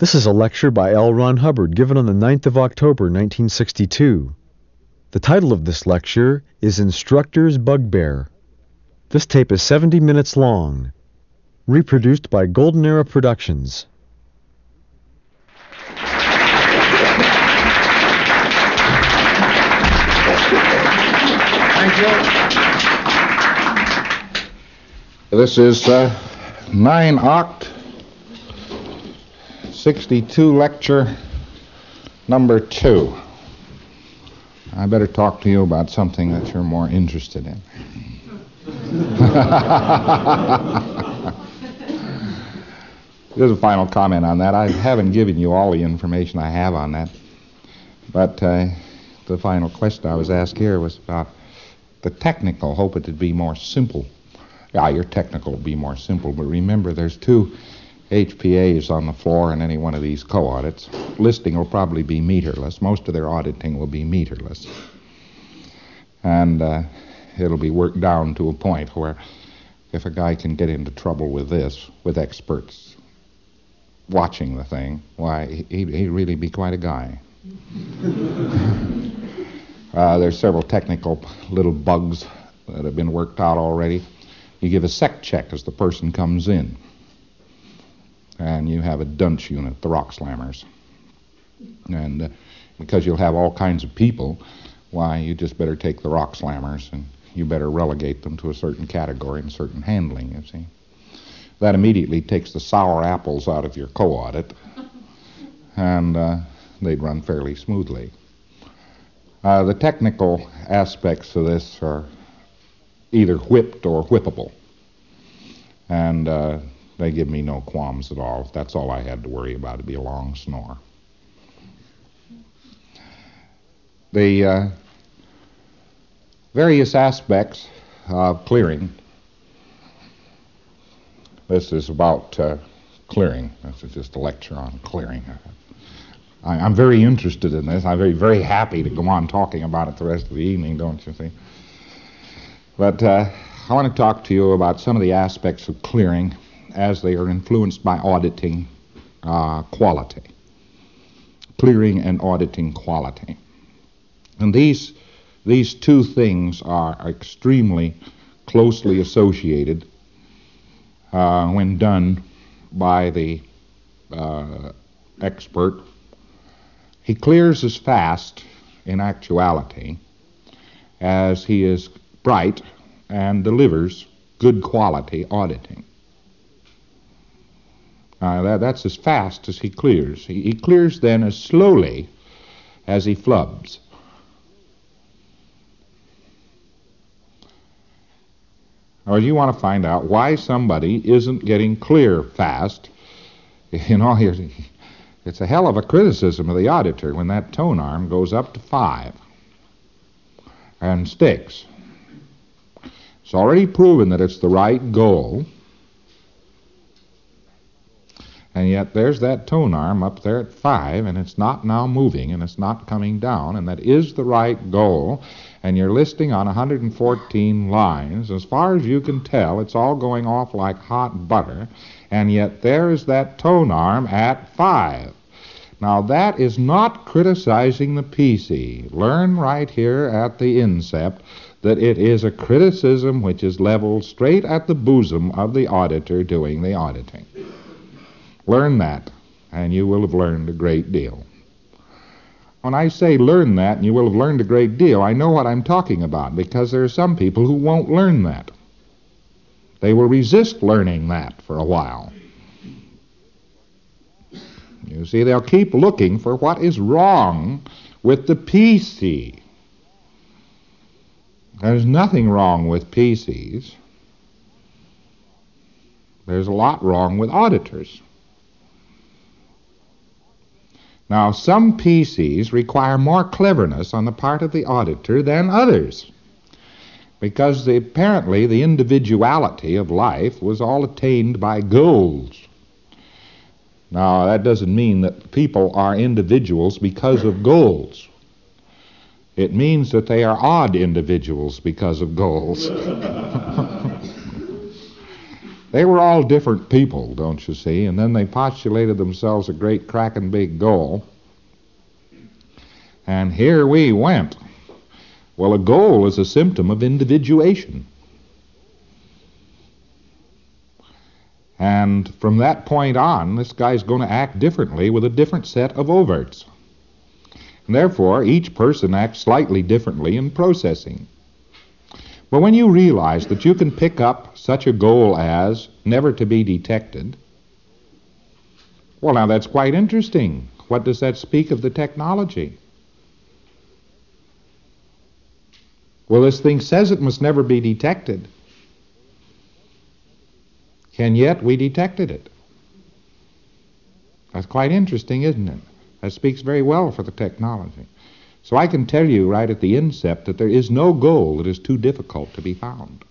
This is a lecture by L. Ron Hubbard given on the 9th of October, 1962. The title of this lecture is Instructor's Bugbear. This tape is 70 minutes long, reproduced by Golden Era Productions. Thank you. This is 9-Oct 62 lecture number 2. I better talk to you about something that you're more interested in. Here's a final comment on that. I haven't given you all the information I have on that, but the final question I was asked here was about the technical. Hope it would be more simple. Yeah, your technical will be more simple, but remember there's 2 HPAs on the floor in any one of these co-audits. Listing will probably be meterless. Most of their auditing will be meterless. And it'll be worked down to a point where if a guy can get into trouble with this, with experts watching the thing, why, he'd really be quite a guy. There's several technical little bugs that have been worked out already. You give a sec check as the person comes in. And you have a dunce unit, the rock slammers. And because you'll have all kinds of people, why, you just better take the rock slammers and you better relegate them to a certain category and certain handling, you see. That immediately takes the sour apples out of your co-audit, and they'd run fairly smoothly. The technical aspects of this are either whipped or whippable. And they give me no qualms at all. If that's all I had to worry about, it'd be a long snore. The various aspects of clearing. This is about clearing. This is just a lecture on clearing. I'm very interested in this. I'm very, very happy to go on talking about it the rest of the evening, don't you see? But I want to talk to you about some of the aspects of clearing as they are influenced by auditing quality. Clearing and auditing quality. And these 2 things are extremely closely associated when done by the expert. He clears as fast, in actuality, as he is bright and delivers good quality auditing. That's as fast as he clears. He clears then as slowly as he flubs. Or you want to find out why somebody isn't getting clear fast. You know, it's a hell of a criticism of the auditor when that tone arm goes up to 5 and sticks. It's already proven that it's the right goal. And yet there's that tone arm up there at 5, and it's not now moving, and it's not coming down, and that is the right goal. And you're listing on 114 lines. As far as you can tell, it's all going off like hot butter, and yet there is that tone arm at 5. Now that is not criticizing the PC. Learn right here at the incept that it is a criticism which is leveled straight at the bosom of the auditor doing the auditing. Learn that, and you will have learned a great deal. When I say learn that, and you will have learned a great deal, I know what I'm talking about, because there are some people who won't learn that. They will resist learning that for a while. You see, they'll keep looking for what is wrong with the PC. There's nothing wrong with PCs. There's a lot wrong with auditors. Now, some PCs require more cleverness on the part of the auditor than others, because apparently the individuality of life was all attained by goals. Now, that doesn't mean that people are individuals because of goals. It means that they are odd individuals because of goals. They were all different people, don't you see? And then they postulated themselves a great cracking big goal. And here we went. Well, a goal is a symptom of individuation. And from that point on, this guy's going to act differently with a different set of overts. And therefore, each person acts slightly differently in processing. But when you realize that you can pick up such a goal as never to be detected, well, now that's quite interesting. What does that speak of the technology? Well, this thing says it must never be detected. And yet we detected it. That's quite interesting, isn't it? That speaks very well for the technology. So I can tell you right at the incept that there is no goal that is too difficult to be found.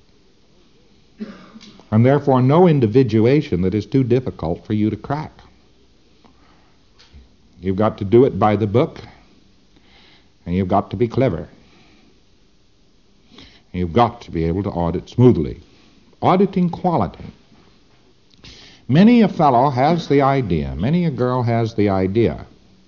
And therefore no individuation that is too difficult for you to crack. You've got to do it by the book, and you've got to be clever. And you've got to be able to audit smoothly. Auditing quality. Many a fellow has the idea, many a girl has the idea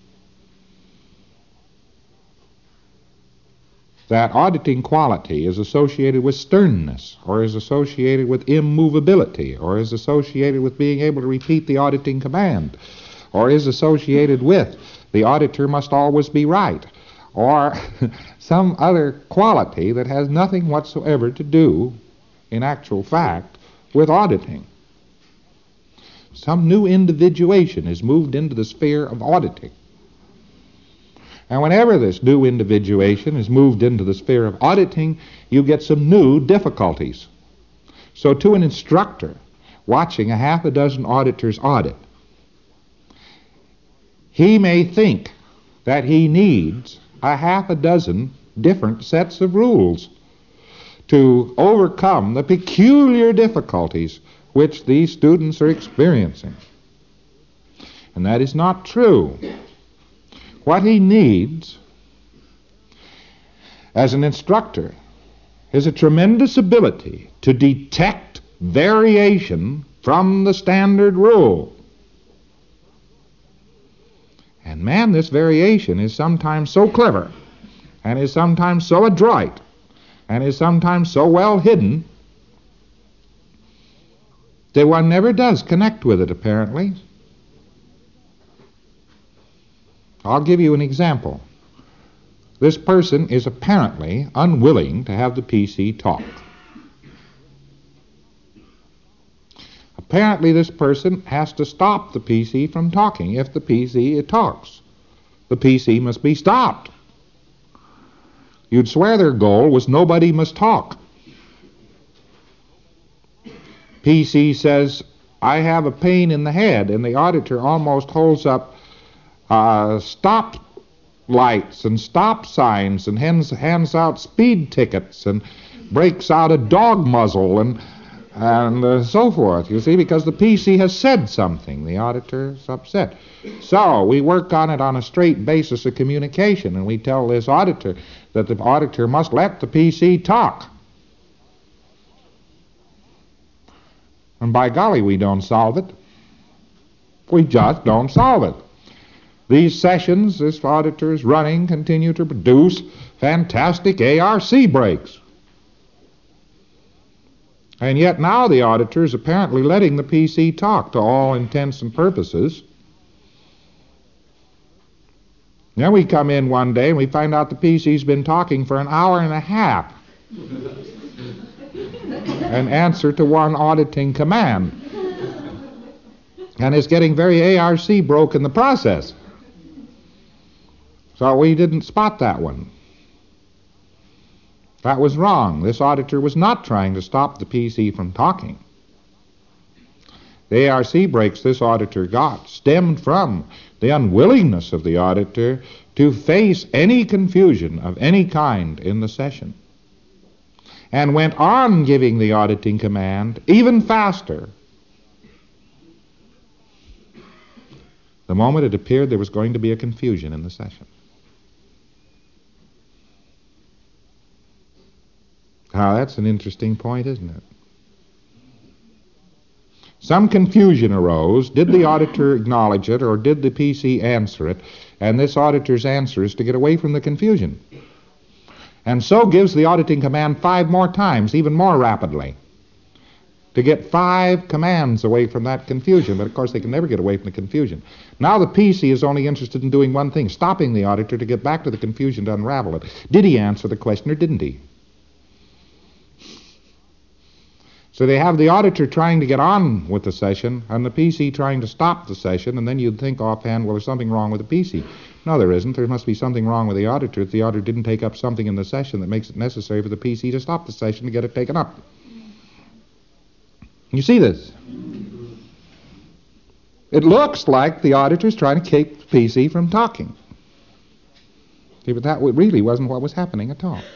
that auditing quality is associated with sternness, or is associated with immovability, or is associated with being able to repeat the auditing command, or is associated with the auditor must always be right, or some other quality that has nothing whatsoever to do, in actual fact, with auditing. Some new individuation is moved into the sphere of auditing. And whenever this new individuation is moved into the sphere of auditing, you get some new difficulties. So to an instructor watching a half a dozen auditors audit, he may think that he needs a half a dozen different sets of rules to overcome the peculiar difficulties which these students are experiencing. And that is not true. What he needs as an instructor is a tremendous ability to detect variation from the standard rule. And man, this variation is sometimes so clever, and is sometimes so adroit, and is sometimes so well hidden that one never does connect with it, apparently. I'll give you an example. This person is apparently unwilling to have the PC talk. Apparently this person has to stop the PC from talking. If the PC talks, the PC must be stopped. You'd swear their goal was nobody must talk. PC says, I have a pain in the head, and the auditor almost holds up stop lights and stop signs and hands out speed tickets and breaks out a dog muzzle and so forth, you see, because the PC has said something. The auditor's upset. So we work on it on a straight basis of communication, and we tell this auditor that the auditor must let the PC talk. And by golly, we don't solve it. We just don't solve it. These sessions this auditor is running continue to produce fantastic ARC breaks. And yet now the auditor is apparently letting the PC talk to all intents and purposes. Then we come in one day and we find out the PC's been talking for an hour and a half in answer to one auditing command. And is getting very ARC broke in the process. So we didn't spot that one. That was wrong. This auditor was not trying to stop the PC from talking. The ARC breaks this auditor got stemmed from the unwillingness of the auditor to face any confusion of any kind in the session, and went on giving the auditing command even faster the moment it appeared there was going to be a confusion in the session. Now, that's an interesting point, isn't it? Some confusion arose. Did the auditor acknowledge it, or did the PC answer it? And this auditor's answer is to get away from the confusion. And so gives the auditing command 5 more times, even more rapidly, to get 5 commands away from that confusion. But of course they can never get away from the confusion. Now the PC is only interested in doing one thing, stopping the auditor to get back to the confusion to unravel it. Did he answer the question or didn't he? So they have the auditor trying to get on with the session and the PC trying to stop the session, and then you'd think offhand, well, there's something wrong with the PC. No, there isn't. There must be something wrong with the auditor if the auditor didn't take up something in the session that makes it necessary for the PC to stop the session to get it taken up. You see this? It looks like the auditor's trying to keep the PC from talking. See, but that really wasn't what was happening at all.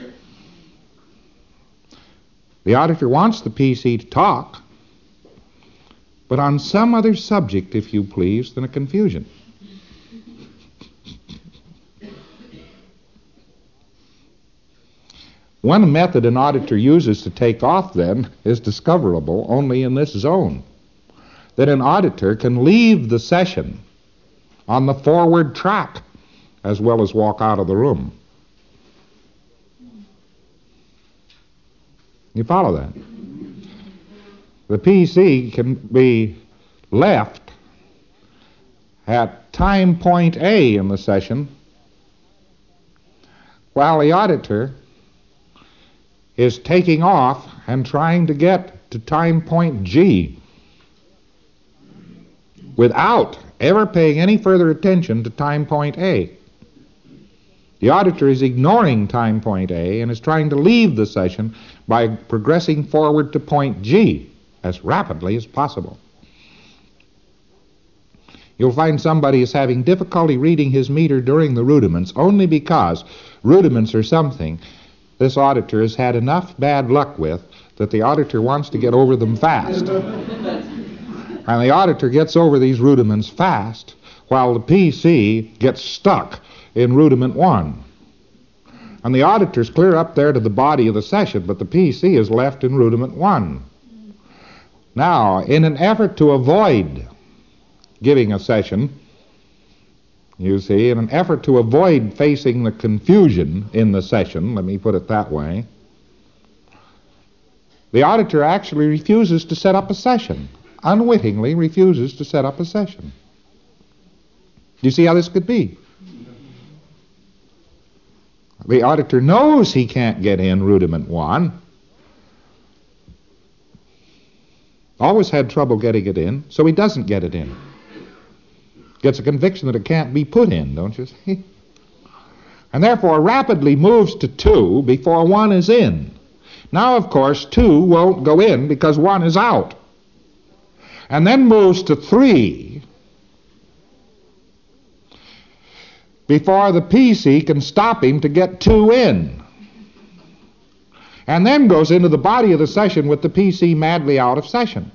The auditor wants the PC to talk, but on some other subject, if you please, than a confusion. One method an auditor uses to take off, then, is discoverable only in this zone. That an auditor can leave the session on the forward track as well as walk out of the room. You follow that? The PC can be left at time point A in the session while the auditor is taking off and trying to get to time point G without ever paying any further attention to time point A. The auditor is ignoring time point A and is trying to leave the session by progressing forward to point G as rapidly as possible. You'll find somebody is having difficulty reading his meter during the rudiments only because rudiments are something this auditor has had enough bad luck with that the auditor wants to get over them fast. And the auditor gets over these rudiments fast while the PC gets stuck in rudiment 1. And the auditor's clear up there to the body of the session, but the PC is left in rudiment 1. Now, in an effort to avoid giving a session, you see, in an effort to avoid facing the confusion in the session, let me put it that way, the auditor actually refuses to set up a session, unwittingly refuses to set up a session. Do you see how this could be? The auditor knows he can't get in rudiment 1. Always had trouble getting it in, so he doesn't get it in. Gets a conviction that it can't be put in, don't you see? And therefore rapidly moves to 2 before 1 is in. Now, of course, 2 won't go in because 1 is out. And then moves to 3 before the PC can stop him to get 2 in. And then goes into the body of the session with the PC madly out of session.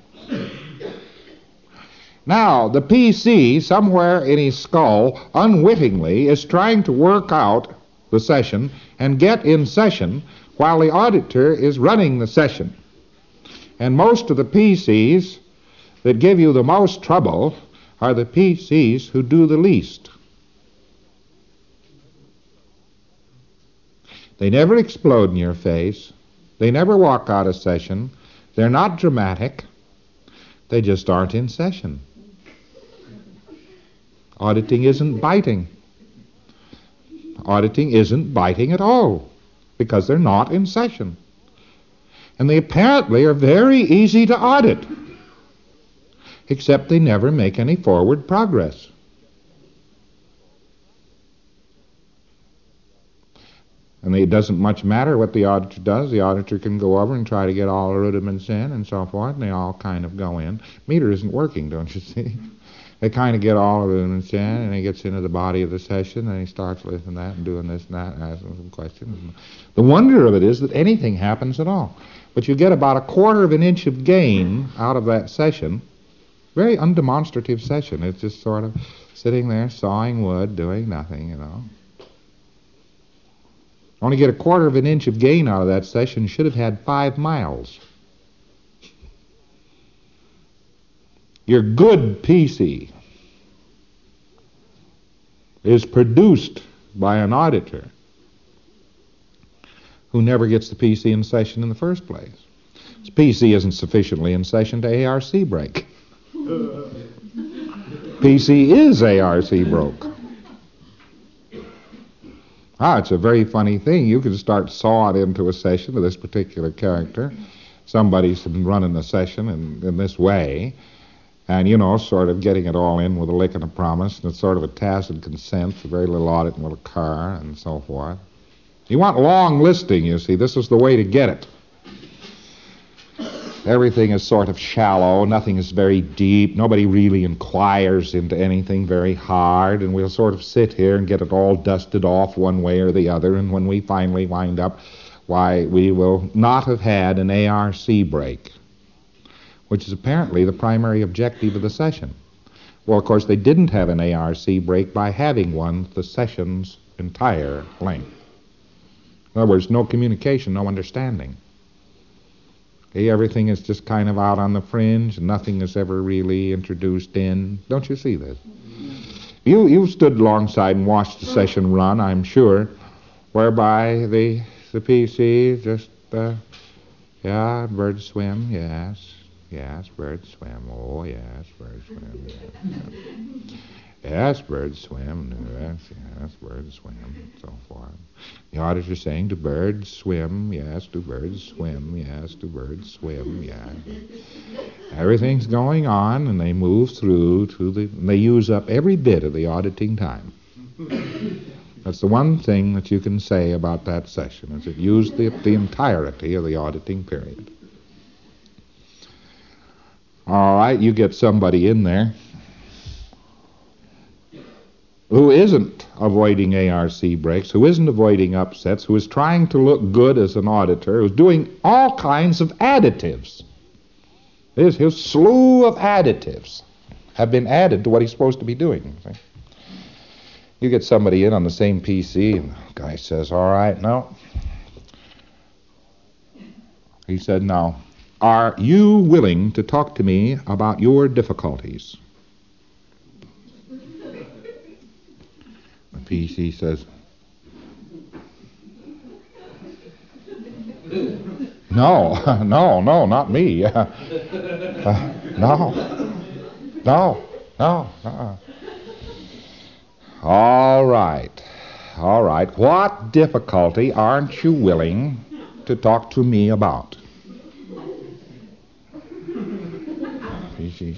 Now, the PC, somewhere in his skull, unwittingly, is trying to work out the session and get in session while the auditor is running the session. And most of the PCs that give you the most trouble are the PCs who do the least. They never explode in your face. They never walk out of session. They're not dramatic. They just aren't in session. Auditing isn't biting. Auditing isn't biting at all because they're not in session. And they apparently are very easy to audit, except they never make any forward progress. And it doesn't much matter what the auditor does. The auditor can go over and try to get all the rudiments in and so forth, and they all kind of go in. Meter isn't working, don't you see? They kind of get all the rudiments in, and he gets into the body of the session, and he starts listening to that and doing this and that and asking some questions. The wonder of it is that anything happens at all. But you get about 1/4 of an inch of gain out of that session. Very undemonstrative session. It's just sort of sitting there sawing wood, doing nothing, you know. Only get 1/4 of an inch of gain out of that session. Should have had 5 miles. Your good PC is produced by an auditor who never gets the PC in session in the first place. His PC isn't sufficiently in session to ARC break. PC is ARC broke. It's a very funny thing. You can start sawing into a session of this particular character. Somebody's been running the session in this way, and, sort of getting it all in with a lick and a promise, and it's sort of a tacit consent, very little auditing will occur, and so forth. You want long listing, you see. This is the way to get it. Everything is sort of shallow. Nothing is very deep. Nobody really inquires into anything very hard, and we'll sort of sit here and get it all dusted off one way or the other, and when we finally wind up, why, we will not have had an ARC break, which is apparently the primary objective of the session. Well, of course, they didn't have an ARC break by having one the session's entire length. In other words, no communication, no understanding. Okay, everything is just kind of out on the fringe, and nothing is ever really introduced in. Don't you see this? You stood alongside and watched the session run, I'm sure, whereby the PC just, birds swim, yes, birds swim, oh, yes, birds swim, yes, birds swim, yes, birds swim, and so forth. The auditor saying, do birds swim, yes, do birds swim, yes, do birds swim, yes. Everything's going on, and they move through and they use up every bit of the auditing time. That's the one thing that you can say about that session, is it used the entirety of the auditing period. All right, you get somebody in there who isn't avoiding ARC breaks, who isn't avoiding upsets, who is trying to look good as an auditor, who's doing all kinds of additives. His slew of additives have been added to what he's supposed to be doing. See? You get somebody in on the same PC, and the guy says, all right, no. He said, now, are you willing to talk to me about your difficulties? The PC says, no, not me. No. All right. What difficulty aren't you willing to talk to me about? PC.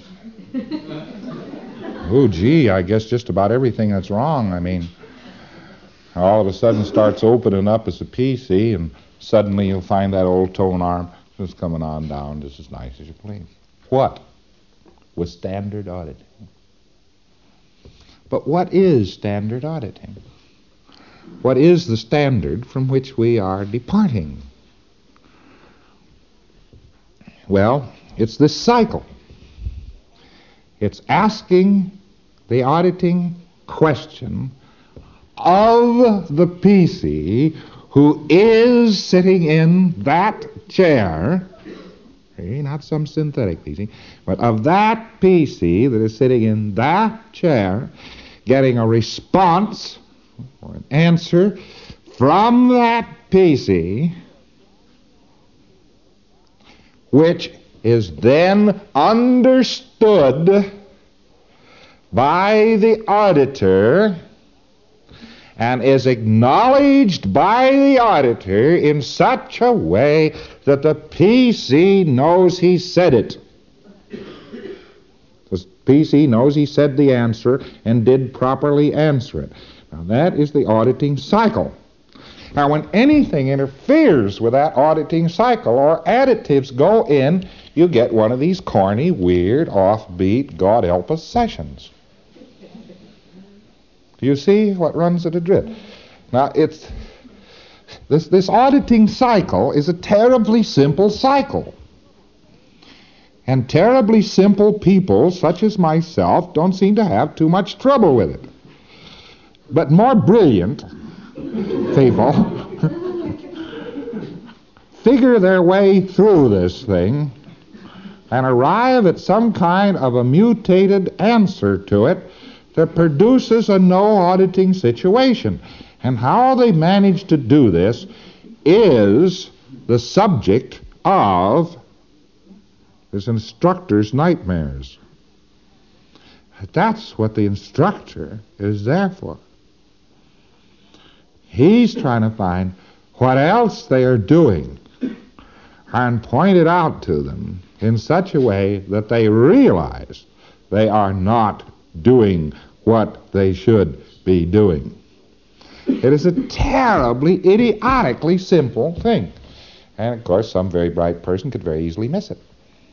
Oh, gee, I guess just about everything that's wrong. I mean, all of a sudden starts opening up as a PC, and suddenly you'll find that old tone arm just coming on down just as nice as you please. What? With standard auditing. But what is standard auditing? What is the standard from which we are departing? Well, it's this cycle. It's asking the auditing question of the PC who is sitting in that chair, not some synthetic PC, but of that PC that is sitting in that chair, getting a response or an answer from that PC, which is then understood by the auditor and is acknowledged by the auditor in such a way that the PC knows he said it. The PC knows he said the answer and did properly answer it. Now that is the auditing cycle. Now when anything interferes with that auditing cycle or additives go in, you get one of these corny, weird, offbeat, God help us sessions. Do you see what runs it adrift? Now it's this auditing cycle is a terribly simple cycle. And terribly simple people, such as myself, don't seem to have too much trouble with it. But more brilliant people figure their way through this thing and arrive at some kind of a mutated answer to it that produces a no auditing situation. And how they manage to do this is the subject of this instructor's nightmares. That's what the instructor is there for. He's trying to find what else they are doing and point it out to them in such a way that they realize they are not doing what they should be doing. It is a terribly, idiotically simple thing. And, of course, some very bright person could very easily miss it.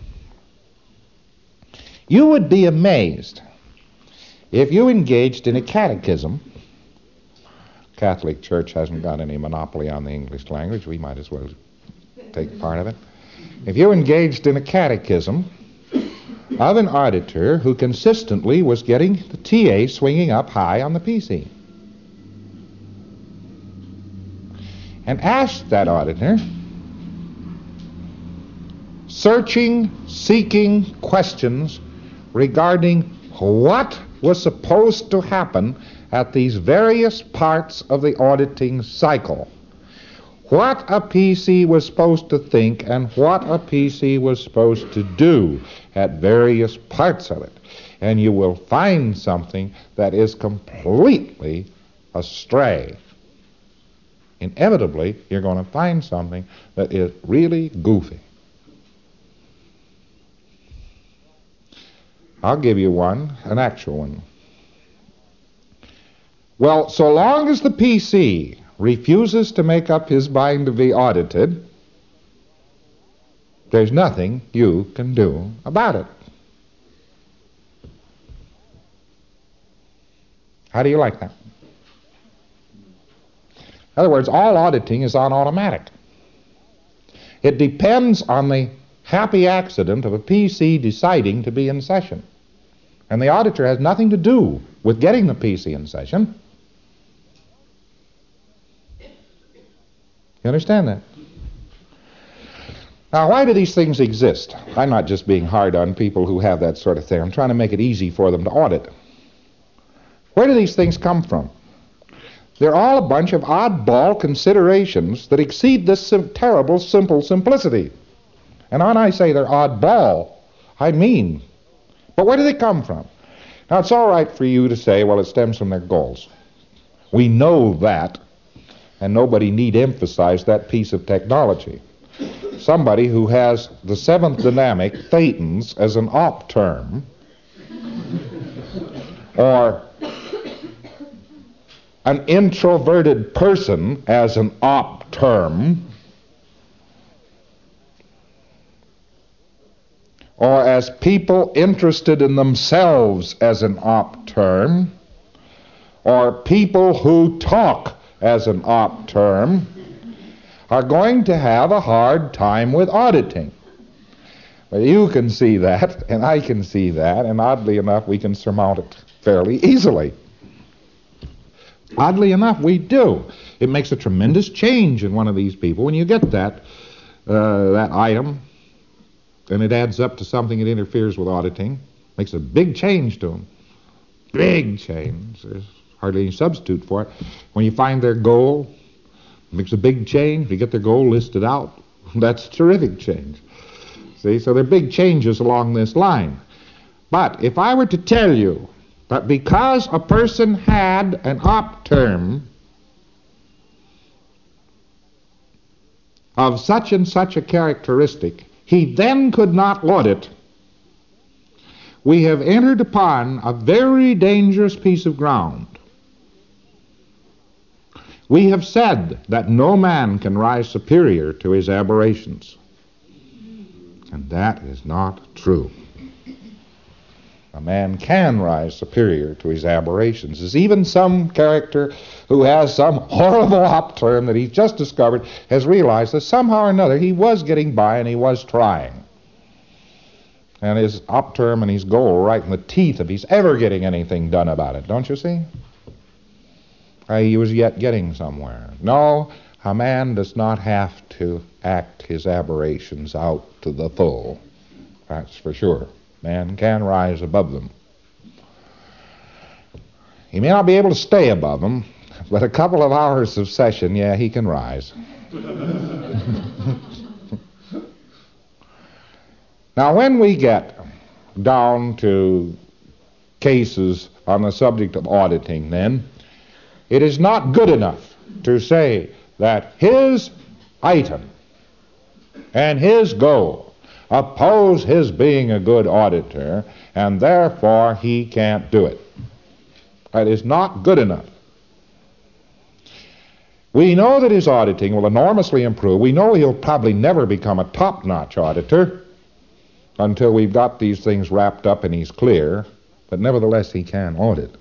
You would be amazed if you engaged in a catechism. Catholic Church hasn't got any monopoly on the English language. We might as well take part of it. If you engaged in a catechism of an auditor who consistently was getting the TA swinging up high on the PC, and asked that auditor seeking questions regarding what was supposed to happen at these various parts of the auditing cycle, what a PC was supposed to think and what a PC was supposed to do at various parts of it. And you will find something that is completely astray. Inevitably, you're going to find something that is really goofy. I'll give you one, an actual one. Well, so long as the PC refuses to make up his mind to be audited, there's nothing you can do about it. How do you like that? In other words, all auditing is on automatic. It depends on the happy accident of a PC deciding to be in session. And the auditor has nothing to do with getting the PC in session. You understand that? Now, why do these things exist? I'm not just being hard on people who have that sort of thing. I'm trying to make it easy for them to audit. Where do these things come from? They're all a bunch of oddball considerations that exceed this terrible, simple simplicity. And when I say they're oddball, I mean. But where do they come from? Now, it's all right for you to say, well, it stems from their goals. We know that, and nobody need emphasize that piece of technology. Somebody who has the seventh dynamic, thetans, as an op term, or an introverted person as an op term, or as people interested in themselves as an op term, or people who talk as an op term, are going to have a hard time with auditing. Well, you can see that, and I can see that, and oddly enough, we can surmount it fairly easily. Oddly enough, we do. It makes a tremendous change in one of these people when you get that item, and it adds up to something that interferes with auditing. Makes a big change to them. Big change. There's hardly any substitute for it. When you find their goal, it makes a big change. You get their goal listed out. That's a terrific change. See, so there are big changes along this line. But if I were to tell you that because a person had an op term of such and such a characteristic, he then could not audit, we have entered upon a very dangerous piece of ground. We have said that no man can rise superior to his aberrations. And that is not true. A man can rise superior to his aberrations. There's even some character who has some horrible op term that he's just discovered has realized that somehow or another he was getting by and he was trying. And his op term and his goal right in the teeth if he's ever getting anything done about it, don't you see? He was yet getting somewhere. No, a man does not have to act his aberrations out to the full. That's for sure. Man can rise above them. He may not be able to stay above them, but a couple of hours of session, yeah, he can rise. Now, when we get down to cases on the subject of auditing, then, it is not good enough to say that his item and his goal oppose his being a good auditor, and therefore he can't do it. That is not good enough. We know that his auditing will enormously improve. We know he'll probably never become a top-notch auditor until we've got these things wrapped up and he's clear, but nevertheless he can audit.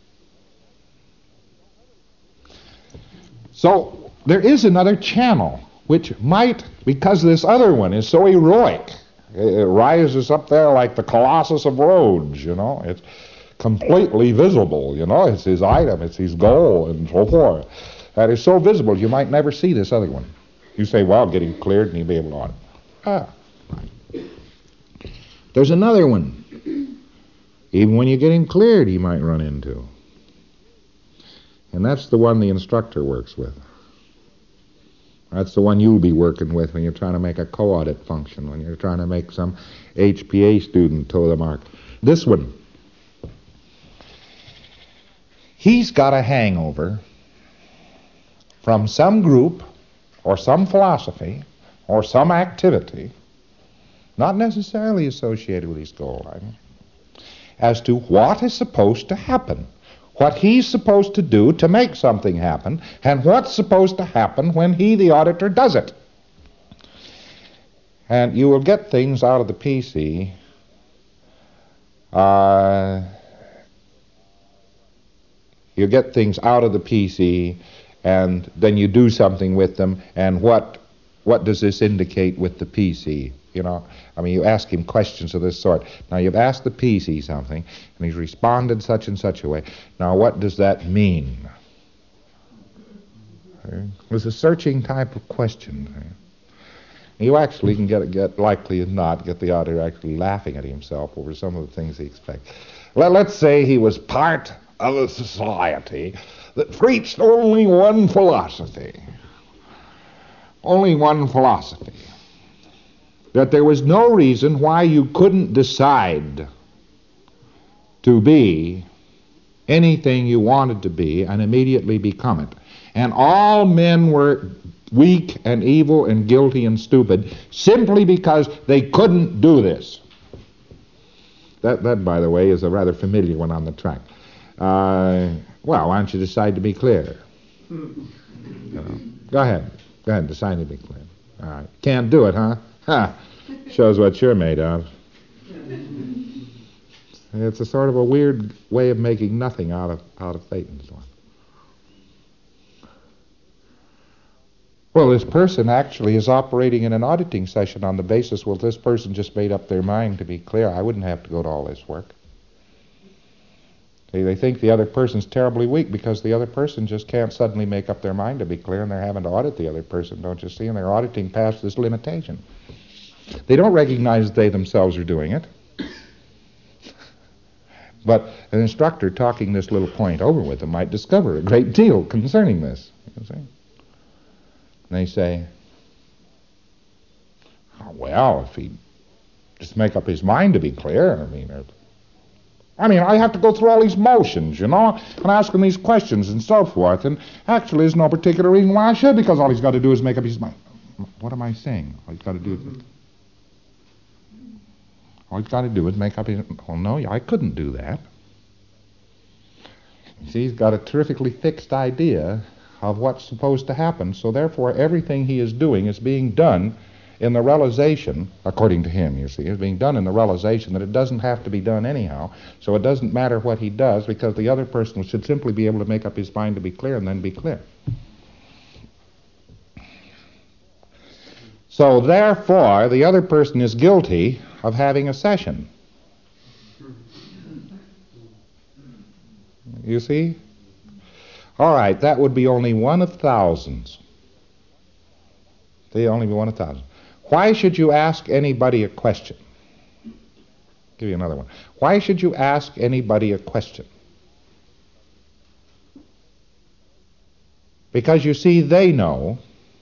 So there is another channel which might, because this other one is so heroic, it rises up there like the Colossus of Rhodes, you know. It's completely visible, you know. It's his item, it's his goal, and so forth. That is so visible you might never see this other one. You say, well, get him cleared and he'll be able to audit. Right. There's another one. Even when you get him cleared, he might run into. And that's the one the instructor works with. That's the one you'll be working with when you're trying to make a co-audit function, when you're trying to make some HPA student toe the mark. This one. He's got a hangover from some group or some philosophy or some activity, not necessarily associated with his goal item, as to what is supposed to happen, what he's supposed to do to make something happen, and what's supposed to happen when he, the auditor, does it. And you will get things out of the PC you get things out of the PC, and then you do something with them, and what does this indicate with the PC? You know, I mean, you ask him questions of this sort. Now, you've asked the PC something, and he's responded such and such a way. Now, what does that mean? It was a searching type of question. You actually can get likely as not, get the auditor actually laughing at himself over some of the things he expects. Let's say he was part of a society that preached only one philosophy. Only one philosophy. That there was no reason why you couldn't decide to be anything you wanted to be and immediately become it. And all men were weak and evil and guilty and stupid simply because they couldn't do this. That, by the way, is a rather familiar one on the track. Well, why don't you decide to be clear? Go ahead, decide to be clear. All right. Can't do it, huh? Ha! Shows what you're made of. It's a sort of a weird way of making nothing out of Satan's one. Well, this person actually is operating in an auditing session on the basis, well, this person just made up their mind to be clear. I wouldn't have to go to all this work. They think the other person's terribly weak because the other person just can't suddenly make up their mind to be clear, and they're having to audit the other person, don't you see? And they're auditing past this limitation. They don't recognize that they themselves are doing it. But an instructor talking this little point over with them might discover a great deal concerning this. You see? And they say, oh, well, if he just make up his mind to be clear, I mean, I have to go through all these motions, you know, and ask him these questions and so forth, and actually there's no particular reason why I should, because all he's got to do is make up his mind. What am I saying? All he's got to do is make up his... Well, no, I couldn't do that. You see, he's got a terrifically fixed idea of what's supposed to happen, so therefore everything he is doing is being done in the realization, according to him, you see, is being done in the realization that it doesn't have to be done anyhow, so it doesn't matter what he does, because the other person should simply be able to make up his mind to be clear and then be clear. So therefore, the other person is guilty of having a session. You see? All right, that would be only one of thousands. They only be one of thousands. Why should you ask anybody a question? Give you another one. Why should you ask anybody a question? Because you see, they know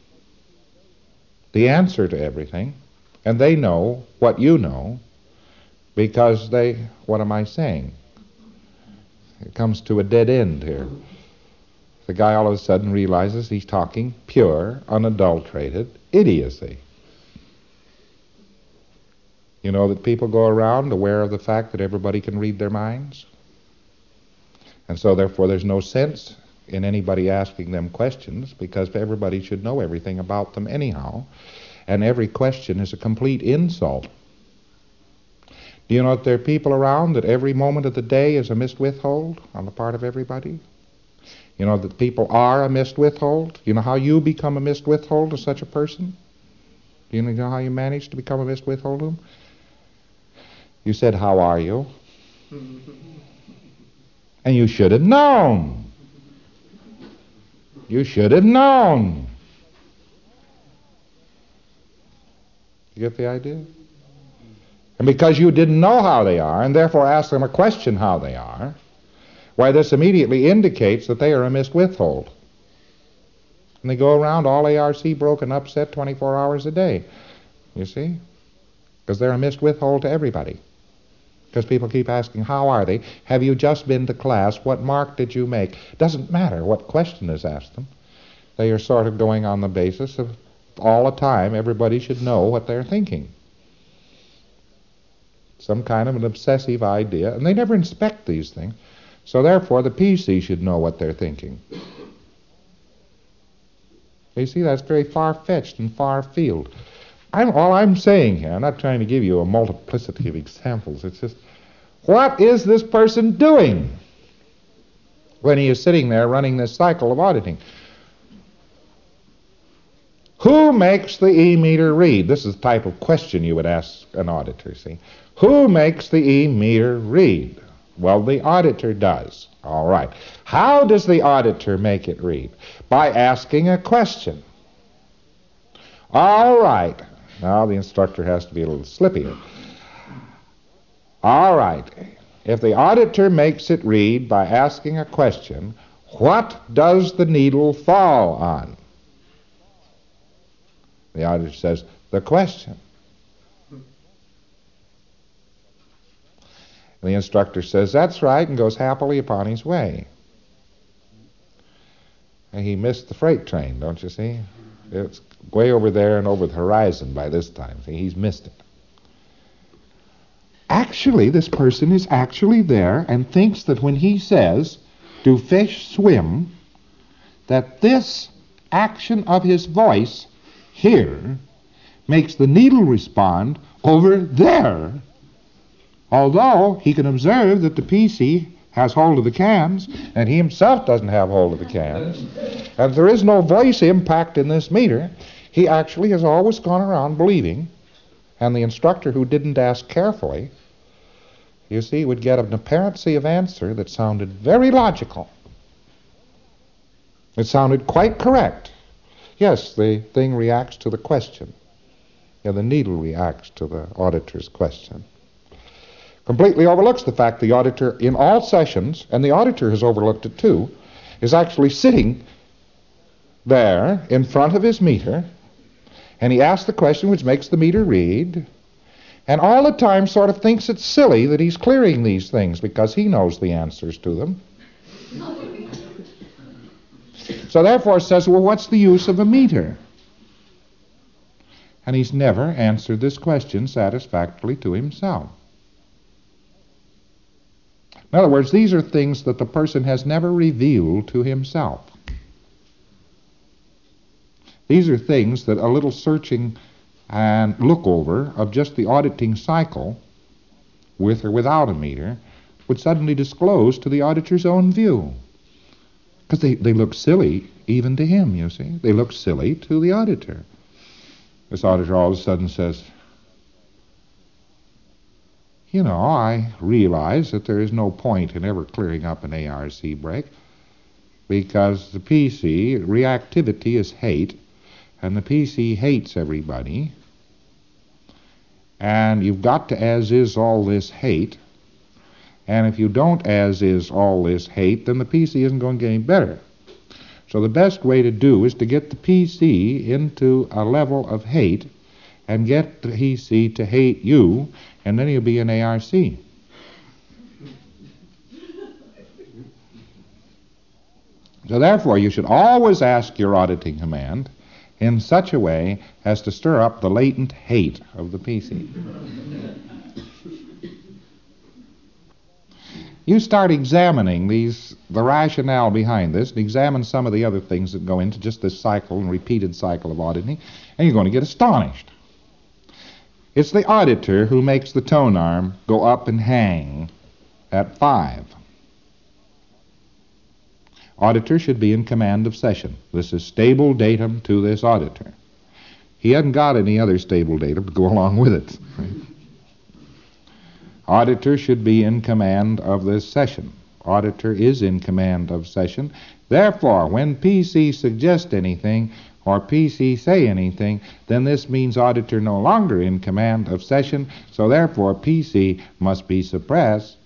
the answer to everything, and they know what you know, because what am I saying? It comes to a dead end here. The guy all of a sudden realizes he's talking pure, unadulterated idiocy. You know that people go around aware of the fact that everybody can read their minds? And so therefore there's no sense in anybody asking them questions, because everybody should know everything about them anyhow, and every question is a complete insult. Do you know that there are people around that every moment of the day is a missed withhold on the part of everybody? You know that people are a missed withhold? You know how you become a missed withhold to such a person? Do you know how you managed to become a missed withhold to them? You said, "How are you?" And you should have known. You should have known. You get the idea? And because you didn't know how they are, and therefore ask them a question how they are, why, this immediately indicates that they are a missed withhold. And they go around all ARC broken, upset 24 hours a day. You see? Because they're a missed withhold to everybody. Because people keep asking, how are they? Have you just been to class? What mark did you make? Doesn't matter what question is asked them. They are sort of going on the basis of all the time everybody should know what they're thinking. Some kind of an obsessive idea, and they never inspect these things. So therefore the PC should know what they're thinking. You see, that's very far-fetched and far-field. All I'm saying here, I'm not trying to give you a multiplicity of examples, it's just, what is this person doing when he is sitting there running this cycle of auditing? Who makes the E-meter read? This is the type of question you would ask an auditor, see. Who makes the E-meter read? Well, the auditor does. All right. How does the auditor make it read? By asking a question. All right. Now the instructor has to be a little slippier. All right. If the auditor makes it read by asking a question, what does the needle fall on? The auditor says, the question. The instructor says, that's right, and goes happily upon his way. And he missed the freight train, don't you see? It's way over there and over the horizon by this time. See, he's missed it. Actually, this person is actually there and thinks that when he says, do fish swim, that this action of his voice here makes the needle respond over there. Although he can observe that the PC has hold of the cans, and he himself doesn't have hold of the cans, and there is no voice impact in this meter, he actually has always gone around believing, and the instructor who didn't ask carefully, you see, would get an apparency of answer that sounded very logical. It sounded quite correct. Yes, the thing reacts to the question. Yeah, the needle reacts to the auditor's question. Completely overlooks the fact the auditor in all sessions, and the auditor has overlooked it too, is actually sitting there in front of his meter, and he asks the question which makes the meter read, and all the time sort of thinks it's silly that he's clearing these things because he knows the answers to them. So therefore says, well, what's the use of a meter? And he's never answered this question satisfactorily to himself. In other words, these are things that the person has never revealed to himself. These are things that a little searching and look over of just the auditing cycle, with or without a meter, would suddenly disclose to the auditor's own view. Because they look silly even to him, you see. They look silly to the auditor. This auditor all of a sudden says, you know, I realize that there is no point in ever clearing up an ARC break because the PC, reactivity is hate, and the PC hates everybody. And you've got to as-is all this hate. And if you don't as-is all this hate, then the PC isn't going to get any better. So the best way to do is to get the PC into a level of hate and get the PC to hate you, and then you'll be an ARC. So therefore, you should always ask your auditing command in such a way as to stir up the latent hate of the PC. You start examining the rationale behind this, and examine some of the other things that go into just this cycle and repeated cycle of auditing, and you're going to get astonished. It's the auditor who makes the tone arm go up and hang at 5. Auditor should be in command of session. This is stable datum to this auditor. He hasn't got any other stable datum to go along with it. Auditor should be in command of this session. Auditor is in command of session. Therefore, when PC suggests anything or PC say anything, then this means auditor no longer in command of session, so therefore PC must be suppressed.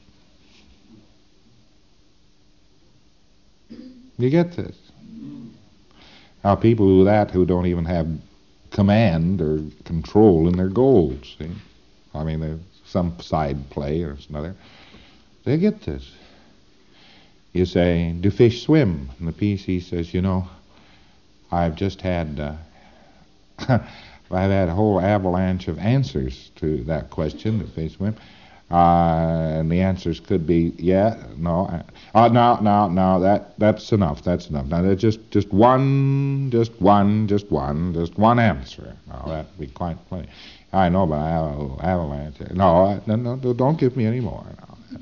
You get this? Now people who don't even have command or control in their goals, see? I mean, there's some side play or another. They get this. You say, do fish swim? And the PC says, you know, I've just had I've had a whole avalanche of answers to that question, do fish swim? And the answers could be yeah, no, no, that's enough. Now there's just one answer. No, that'd be quite plenty. I know, but I have a little avalanche. No, don't give me any more. No,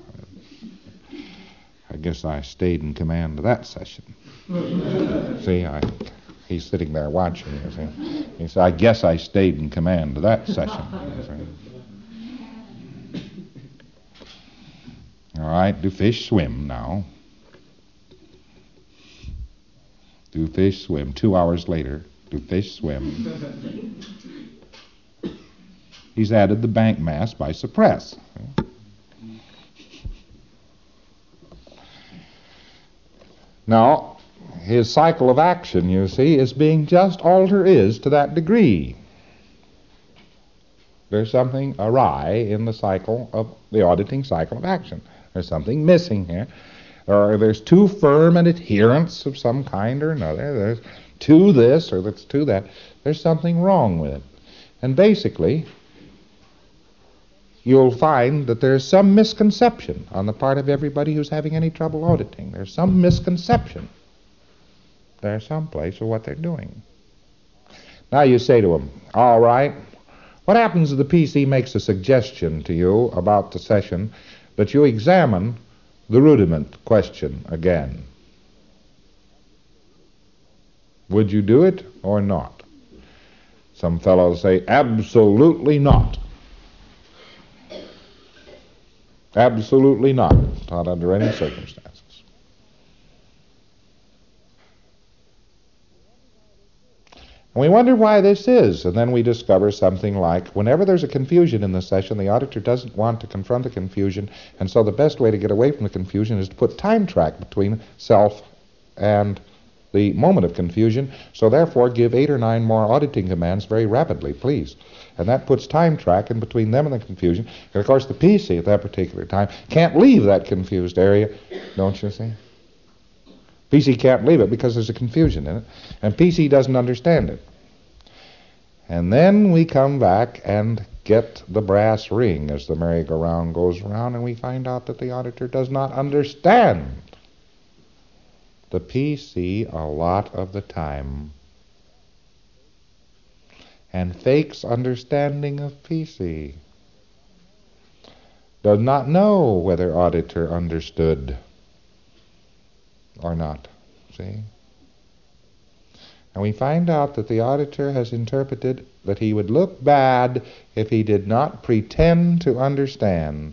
I guess I stayed in command of that session. See, he's sitting there watching. You see, he said, I guess I stayed in command of that session. All right, do fish swim now? Do fish swim? 2 hours later, do fish swim? He's added the bank mass by suppress. Now, his cycle of action, you see, is being just all there is to that degree. There's something awry in the cycle of the auditing cycle of action. There's something missing here. Or there's too firm an adherence of some kind or another. There's to this or that's to that. There's something wrong with it. And basically, you'll find that there's some misconception on the part of everybody who's having any trouble auditing. There's some misconception. There's some place of what they're doing. Now you say to them, all right, what happens if the PC makes a suggestion to you about the session that you examine the rudiment question again? Would you do it or not? Some fellows say, absolutely not. Absolutely not. Not under any circumstances. And we wonder why this is, and then we discover something like, whenever there's a confusion in the session, the auditor doesn't want to confront the confusion, and so the best way to get away from the confusion is to put time track between self and the moment of confusion, so therefore give 8 or 9 more auditing commands very rapidly, please. And that puts time track in between them and the confusion. And of course the PC at that particular time can't leave that confused area, don't you see? PC can't leave it because there's a confusion in it, and PC doesn't understand it. And then we come back and get the brass ring as the merry-go-round goes around, and we find out that the auditor does not understand the PC a lot of the time, and fakes understanding of PC. Does not know whether auditor understood or not, see? And we find out that the auditor has interpreted that he would look bad if he did not pretend to understand.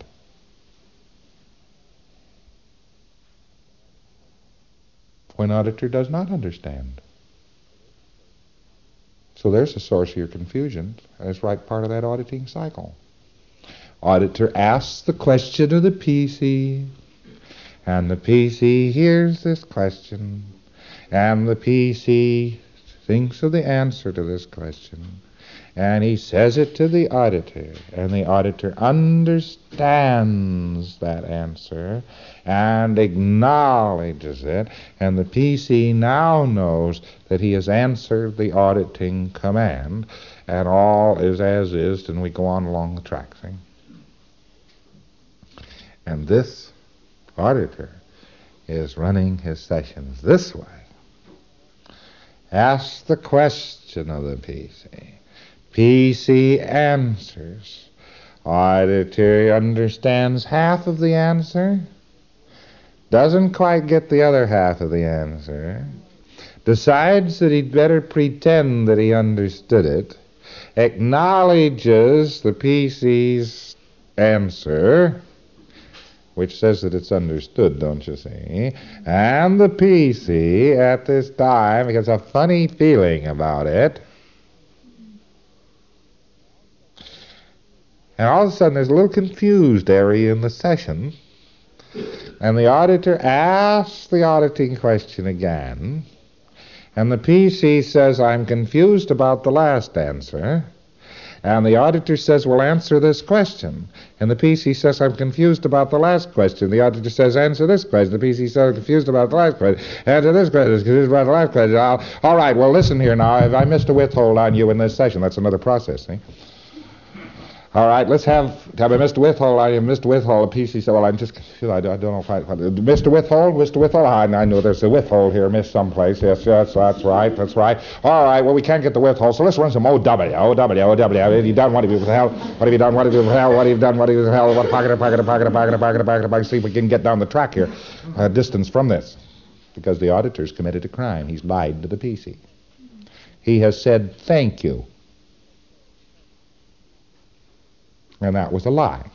When auditor does not understand. So there's the source of your confusion, and it's right part of that auditing cycle. Auditor asks the question of the PC, and the PC hears this question, and the PC thinks of the answer to this question, and he says it to the auditor, and the auditor understands that answer and acknowledges it, and the PC now knows that he has answered the auditing command, and all is as is, and we go on along the track. See? And this auditor is running his sessions this way. Asks the question of the PC. PC answers. Auditor understands half of the answer, doesn't quite get the other half of the answer, decides that he'd better pretend that he understood it, acknowledges the PC's answer, which says that it's understood, don't you see? And the PC, at this time, gets a funny feeling about it. And all of a sudden, there's a little confused area in the session. And the auditor asks the auditing question again. And the PC says, I'm confused about the last answer. And the auditor says, well, answer this question. And the PC says, I'm confused about the last question. The auditor says, answer this question. The PC says, I'm confused about the last question. Answer this question. Confused about the last question. All right, well, listen here now. If I missed a withhold on you in this session, that's another process, see? All right, let's have I missed a withhold on you, Mr. Withhold. The PC said, well, I'm just confused. I don't know if Mr. Withhold, I know there's a withhold here, missed someplace. Yes, that's right. All right, well, we can't get the withhold, so let's run some OW. Have you done? What have you withheld? What have you done? What have you withheld? What have you done? What have you withheld? What pocket. See if we can get down the track here, distance from this. Because the auditor's committed a crime. He's lied to the PC. He has said, thank you. And that was a lie.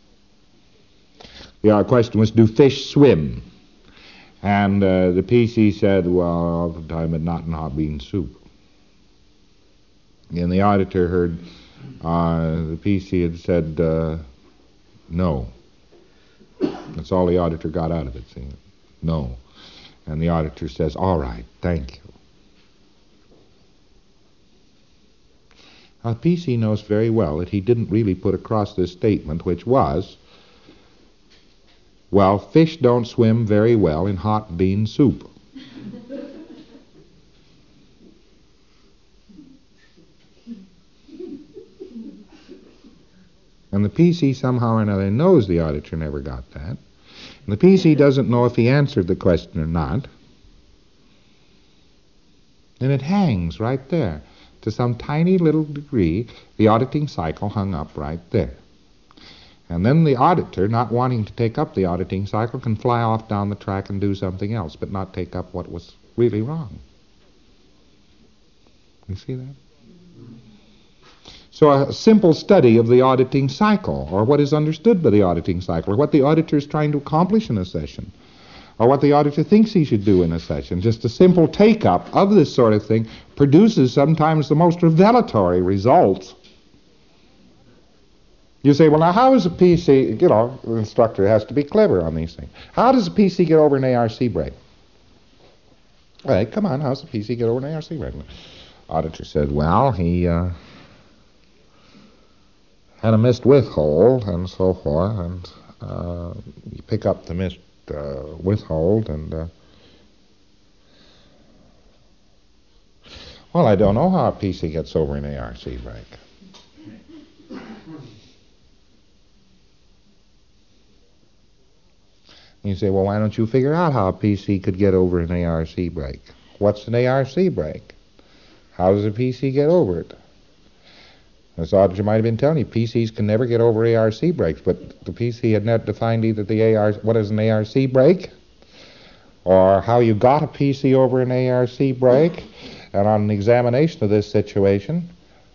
The question was, do fish swim? And the PC said, well, all the time, but not in hot bean soup. And the auditor heard the PC had said, no. That's all the auditor got out of it, see? No. And the auditor says, all right, thank you. Now, the PC knows very well that he didn't really put across this statement, which was, well, fish don't swim very well in hot bean soup. And the PC somehow or another knows the auditor never got that. And the PC doesn't know if he answered the question or not. And it hangs right there. To some tiny little degree, the auditing cycle hung up right there. And then the auditor, not wanting to take up the auditing cycle, can fly off down the track and do something else, but not take up what was really wrong. You see that? So a simple study of the auditing cycle, or what is understood by the auditing cycle, or what the auditor is trying to accomplish in a session, or what the auditor thinks he should do in a session. Just a simple take-up of this sort of thing produces sometimes the most revelatory results. You say, well, now how is a PC, the instructor has to be clever on these things. How does a PC get over an ARC break? All right, come on, how does a PC get over an ARC break? Auditor said, well, he had a missed withhold and so forth, and you pick up the missed withhold, and well, I don't know how a PC gets over an ARC break. You say, well, why don't you figure out how a PC could get over an ARC break? What's an ARC break? How does a PC get over it? As auditor might have been telling you, PCs can never get over ARC breaks, but the PC had not defined either the ARC, what is an ARC break, or how you got a PC over an ARC break, and on an examination of this situation,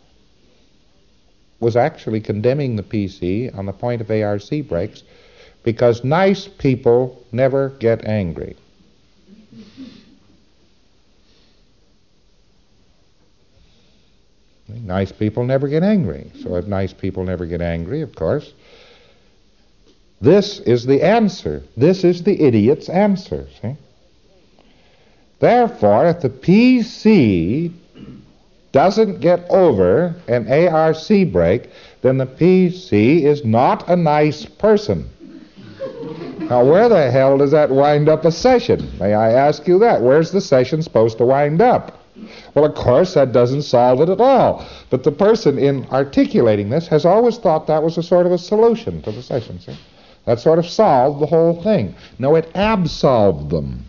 was actually condemning the PC on the point of ARC breaks, because nice people never get angry. Nice people never get angry. So if nice people never get angry, of course, this is the answer. This is the idiot's answer, see? Therefore, if the PC doesn't get over an ARC break, then the PC is not a nice person. Now, where the hell does that wind up a session? May I ask you that? Where's the session supposed to wind up? Well, of course, that doesn't solve it at all. But the person in articulating this has always thought that was a sort of a solution to the session, see? That sort of solved the whole thing. No, it absolved them.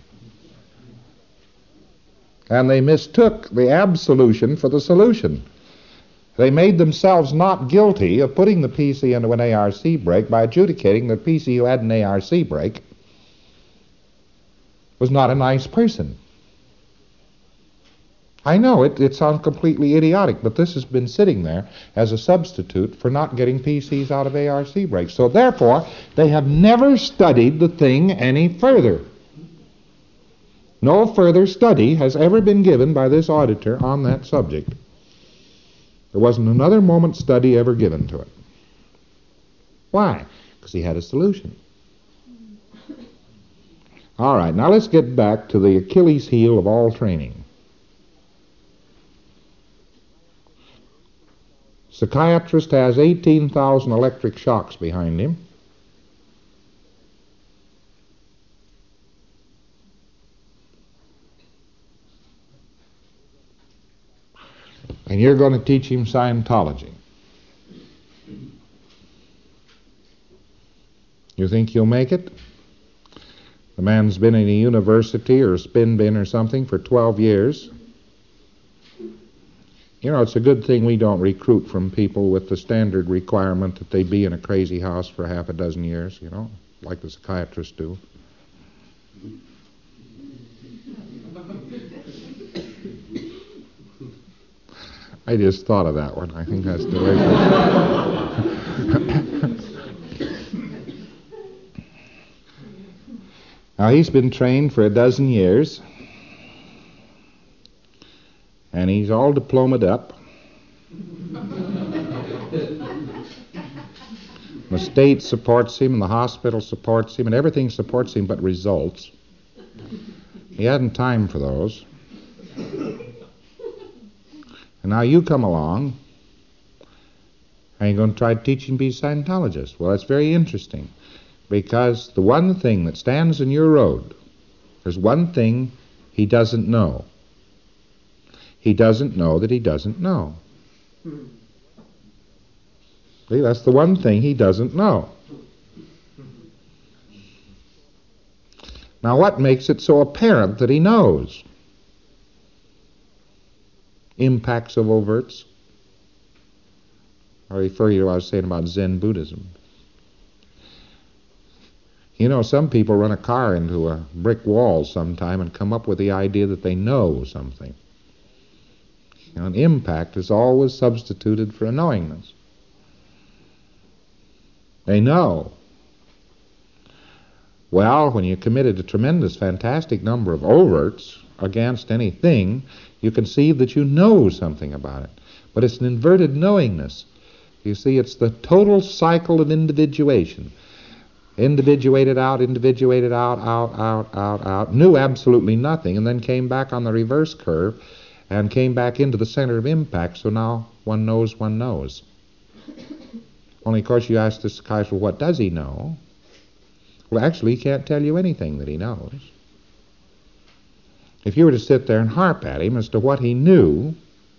And they mistook the absolution for the solution. They made themselves not guilty of putting the PC into an ARC break by adjudicating that the PC who had an ARC break was not a nice person. I know it sounds completely idiotic, but this has been sitting there as a substitute for not getting PCs out of ARC breaks. So therefore, they have never studied the thing any further. No further study has ever been given by this auditor on that subject. There wasn't another moment's study ever given to it. Why? Because he had a solution. All right, now let's get back to the Achilles heel of all training. Psychiatrist has 18,000 electric shocks behind him. And you're going to teach him Scientology. You think you'll make it? The man's been in a university or a spin bin or something for 12 years. You know, it's a good thing we don't recruit from people with the standard requirement that they be in a crazy house for half a dozen years, you know, like the psychiatrists do. I just thought of that one. I think that's delicious. Now, he's been trained for a dozen years, and he's all diplomaed up. The state supports him, and the hospital supports him, and everything supports him but results. He hadn't time for those. And now you come along, and you're going to try to teach him to be a Scientologist. Well, that's very interesting, because the one thing that stands in your road, there's one thing he doesn't know. He doesn't know that he doesn't know. See, that's the one thing he doesn't know. Now, what makes it so apparent that he knows? Impacts of overts. I refer you to what I was saying about Zen Buddhism. You know, some people run a car into a brick wall sometime and come up with the idea that they know something. You know, an impact is always substituted for a knowingness. They know. Well, when you committed a tremendous, fantastic number of overts against anything, you conceive that you know something about it. But it's an inverted knowingness. You see, it's the total cycle of individuation. Individuated out, out, knew absolutely nothing, and then came back on the reverse curve and came back into the center of impact, so now one knows one knows. Only, of course, you ask the psychiatrist, well, what does he know? Well, actually, he can't tell you anything that he knows. If you were to sit there and harp at him as to what he knew,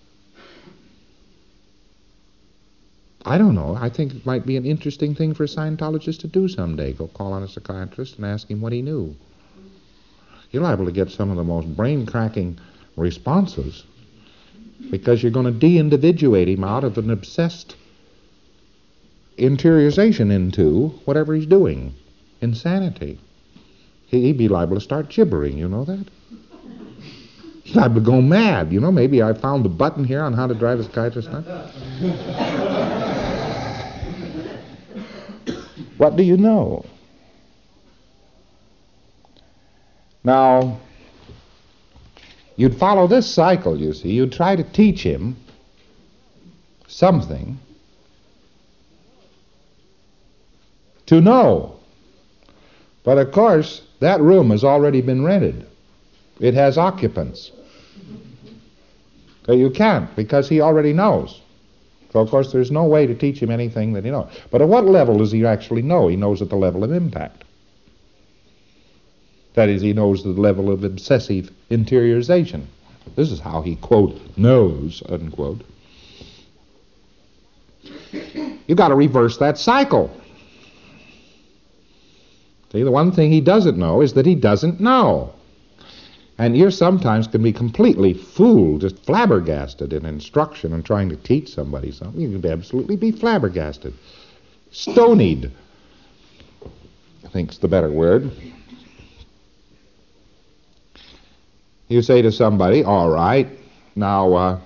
I don't know. I think it might be an interesting thing for a Scientologist to do someday. Go call on a psychiatrist and ask him what he knew. You're liable to get some of the most brain-cracking responses because you're going to de-individuate him out of an obsessed interiorization into whatever he's doing. Insanity. He'd be liable to start gibbering, you know that? He's liable to go mad. You know, maybe I found the button here on how to drive a psychiatrist now. What do you know? Now, you'd follow this cycle, you see. You'd try to teach him something to know. But of course, that room has already been rented. It has occupants. So you can't, because he already knows. So of course there's no way to teach him anything that he knows. But at what level does he actually know? He knows at the level of impact. That is, he knows the level of obsessive interiorization. This is how he, quote, knows, unquote. You've got to reverse that cycle. See, the one thing he doesn't know is that he doesn't know. And you sometimes can be completely fooled, just flabbergasted in instruction and trying to teach somebody something. You can absolutely be flabbergasted. Stonied, I think's the better word. You say to somebody, all right, now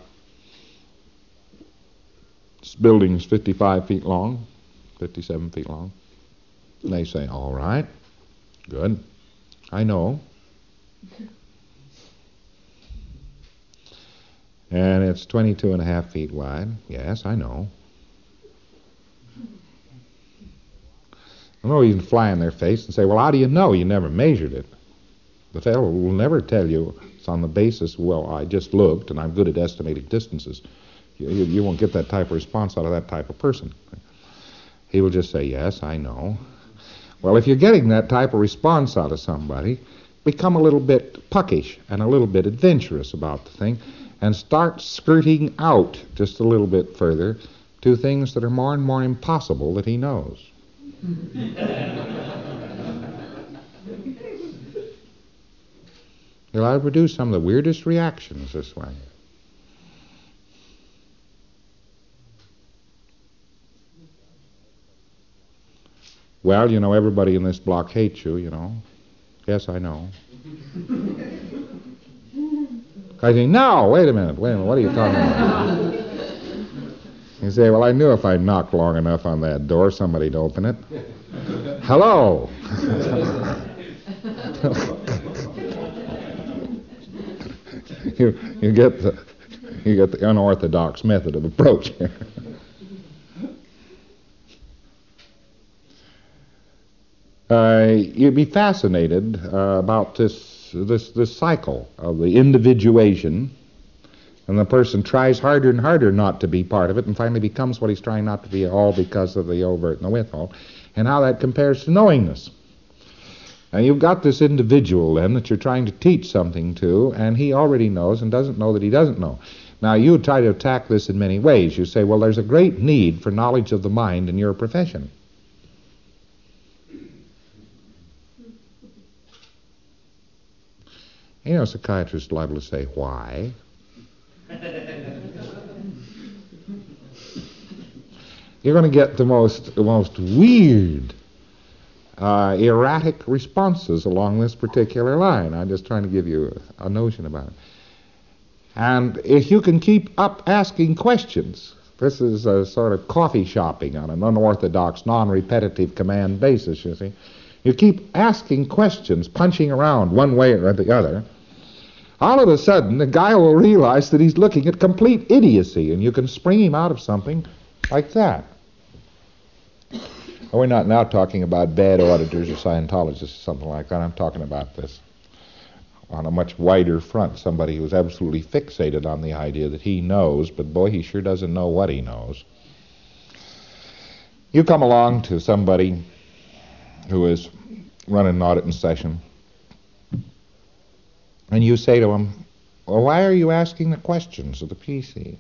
this building's 55 feet long, 57 feet long. And they say, all right, good, I know. And it's 22.5 feet wide. Yes, I know. I know you can fly in their face and say, well, how do you know? You never measured it. The fellow will never tell you it's on the basis, well, I just looked and I'm good at estimating distances. You won't get that type of response out of that type of person. He will just say, yes, I know. Well, if you're getting that type of response out of somebody, become a little bit puckish and a little bit adventurous about the thing and start skirting out just a little bit further to things that are more and more impossible that he knows. You'll have to produce some of the weirdest reactions this way. Well, you know, everybody in this block hates you, you know. Yes, I know. I think, no, wait a minute, what are you talking about? You say, well, I knew if I knocked long enough on that door, somebody'd open it. Hello! you get the unorthodox method of approach here. You'd be fascinated about this cycle of the individuation, and the person tries harder and harder not to be part of it and finally becomes what he's trying not to be, all because of the overt and the withhold, and how that compares to knowingness. And you've got this individual then that you're trying to teach something to, and he already knows and doesn't know that he doesn't know. Now you try to attack this in many ways. You say, well, there's a great need for knowledge of the mind in your profession. You know, psychiatrists are liable to say, why? You're going to get the most weird, erratic responses along this particular line. I'm just trying to give you a notion about it. And if you can keep up asking questions, this is a sort of coffee shopping on an unorthodox, non-repetitive command basis, you see. You keep asking questions, punching around one way or the other, all of a sudden the guy will realize that he's looking at complete idiocy, and you can spring him out of something like that. We're not now talking about bad auditors or Scientologists or something like that. I'm talking about this on a much wider front, somebody who's absolutely fixated on the idea that he knows, but boy, he sure doesn't know what he knows. You come along to somebody who is running an audit in session, and you say to him, well, why are you asking the questions of the PC?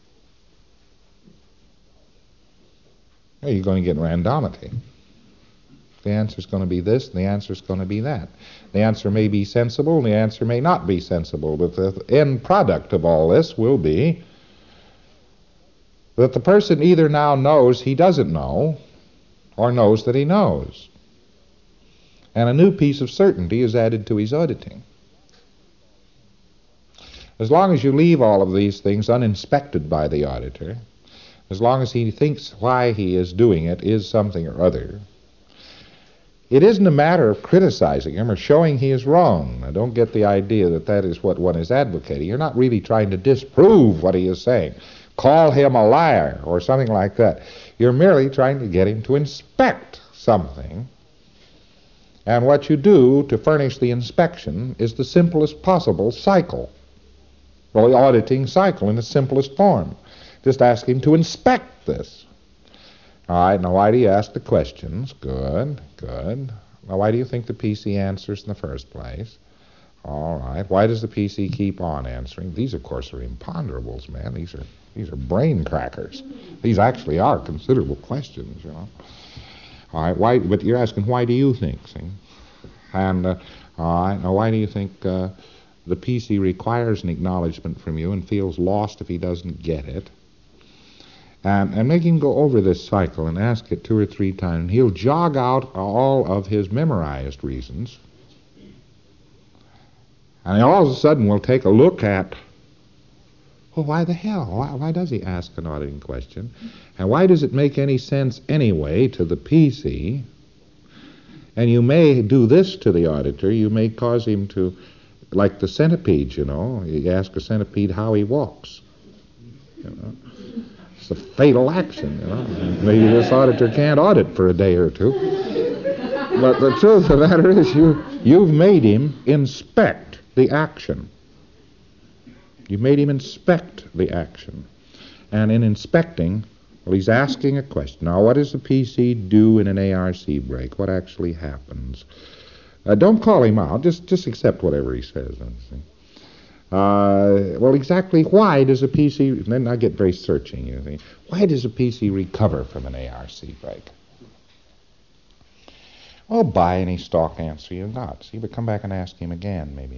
Well, you're going to get randomity. The answer's going to be this, and the answer's going to be that. The answer may be sensible, and the answer may not be sensible, but the end product of all this will be that the person either now knows he doesn't know, or knows that he knows. And a new piece of certainty is added to his auditing. As long as you leave all of these things uninspected by the auditor, as long as he thinks why he is doing it is something or other, it isn't a matter of criticizing him or showing he is wrong. Now, don't get the idea that that is what one is advocating. You're not really trying to disprove what he is saying. call him a liar or something like that. You're merely trying to get him to inspect something. And what you do to furnish the inspection is the simplest possible cycle. Well, the auditing cycle in its simplest form. Just ask him to inspect this. All right, now why do you ask the questions? Good, good. Now why do you think the PC answers in the first place? All right, why does the PC keep on answering? These, of course, are imponderables, man. These are brain crackers. These actually are considerable questions, you know. All right, why? But you're asking, why do you think? See? And all right, now why do you think the PC requires an acknowledgement from you and feels lost if he doesn't get it? And make him go over this cycle and ask it 2 or 3 times. And he'll jog out all of his memorized reasons. And he all of a sudden will take a look at, well, why the hell? Why does he ask an auditing question? And why does it make any sense anyway to the PC? And you may do this to the auditor. You may cause him to, like the centipede, you know. You ask a centipede how he walks. You know. It's a fatal action, you know. Maybe this auditor can't audit for a day or 2. But the truth of the matter is you've made him inspect the action. You made him inspect the action. And in inspecting, well, he's asking a question. Now, what does the PC do in an ARC break? What actually happens? Don't call him out. Just accept whatever he says. Well, exactly why does a PC, then I get very searching, you see. Why does a PC recover from an ARC break? Well, buy any stock answer you got. See, but come back and ask him again, maybe.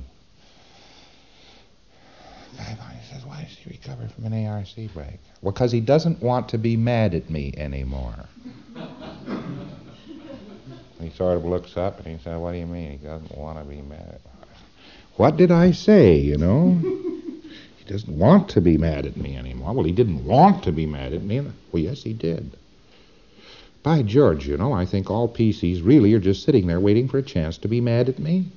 He says, why does he recover from an ARC break? Well, because he doesn't want to be mad at me anymore. He sort of looks up and he says, what do you mean? He doesn't want to be mad at me. What did I say, you know? He doesn't want to be mad at me anymore. Well, he didn't want to be mad at me. Well, yes, he did. By George, you know, I think all PCs really are just sitting there waiting for a chance to be mad at me.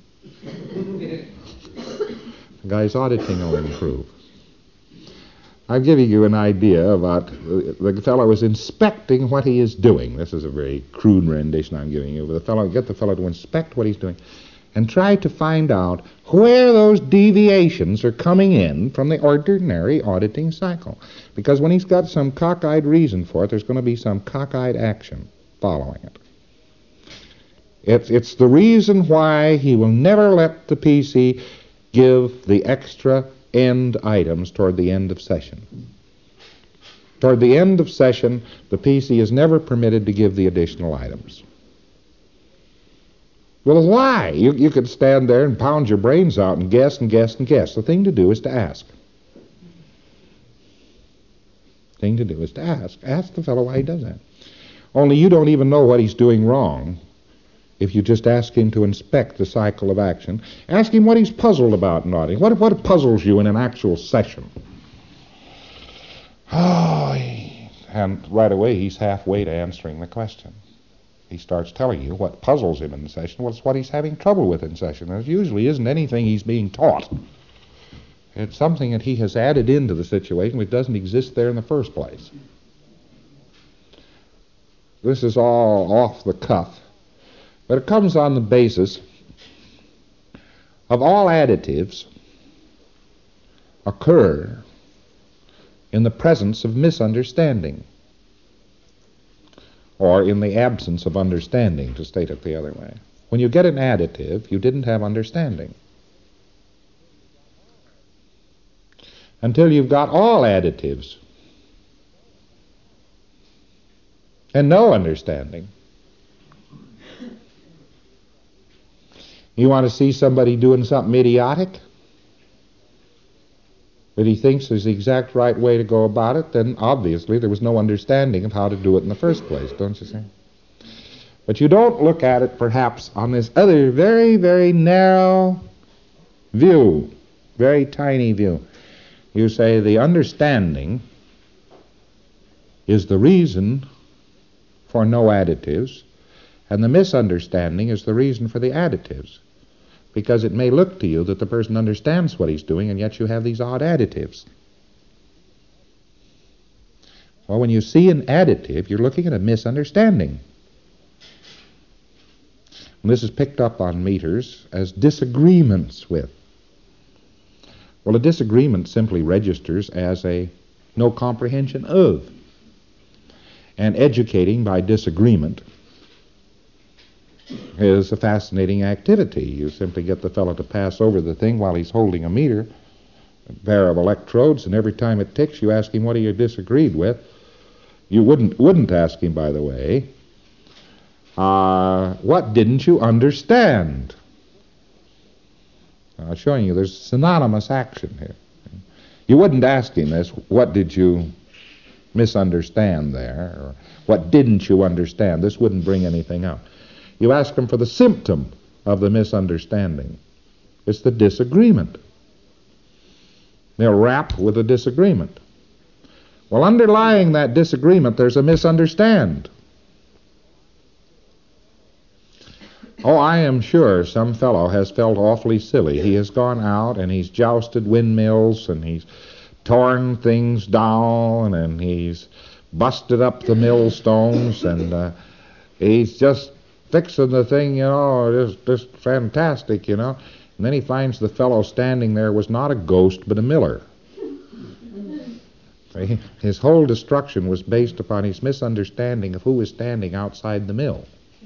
The guy's auditing will improve. I'm giving you an idea about the fellow is inspecting what he is doing. This is a very crude rendition I'm giving you. But get the fellow to inspect what he's doing and try to find out where those deviations are coming in from the ordinary auditing cycle. Because when he's got some cockeyed reason for it, there's going to be some cockeyed action following it. It's the reason why he will never let the PC give the extra end items toward the end of session. Toward the end of session, the PC is never permitted to give the additional items. Well, why? You could stand there and pound your brains out and guess and guess and guess. The thing to do is to ask. The thing to do is to ask. Ask the fellow why he does that. Only you don't even know what he's doing wrong if you just ask him to inspect the cycle of action. Ask him what he's puzzled about in auditing. What puzzles you in an actual session? And right away he's halfway to answering the question. He starts telling you what puzzles him in the session. Well, it's what he's having trouble with in session. And it usually isn't anything he's being taught. It's something that he has added into the situation which doesn't exist there in the first place. This is all off the cuff. But it comes on the basis of all additives occur in the presence of misunderstanding, or in the absence of understanding, to state it the other way. When you get an additive, you didn't have understanding. Until you've got all additives and no understanding. You want to see somebody doing something idiotic that he thinks is the exact right way to go about it, then obviously there was no understanding of how to do it in the first place, don't you see? But you don't look at it perhaps on this other very, very narrow view, very tiny view. You say the understanding is the reason for no additives, and the misunderstanding is the reason for the additives. Because it may look to you that the person understands what he's doing, and yet you have these odd additives. Well, when you see an additive, you're looking at a misunderstanding. And this is picked up on meters as disagreements with. Well, a disagreement simply registers as a no comprehension of. And educating by disagreement is a fascinating activity. You simply get the fellow to pass over the thing while he's holding a meter, a pair of electrodes, and every time it ticks, you ask him what he disagreed with. You wouldn't ask him, by the way, what didn't you understand? I'm showing you there's synonymous action here. You wouldn't ask him this, what did you misunderstand there, or what didn't you understand? This wouldn't bring anything out. You ask him for the symptom of the misunderstanding. It's the disagreement. They'll rap with a disagreement. Well, underlying that disagreement, there's a misunderstand. Oh, I am sure some fellow has felt awfully silly. He has gone out and he's jousted windmills and he's torn things down and he's busted up the millstones and he's just fixing the thing, just fantastic, And then he finds the fellow standing there was not a ghost but a miller. See? His whole destruction was based upon his misunderstanding of who was standing outside the mill.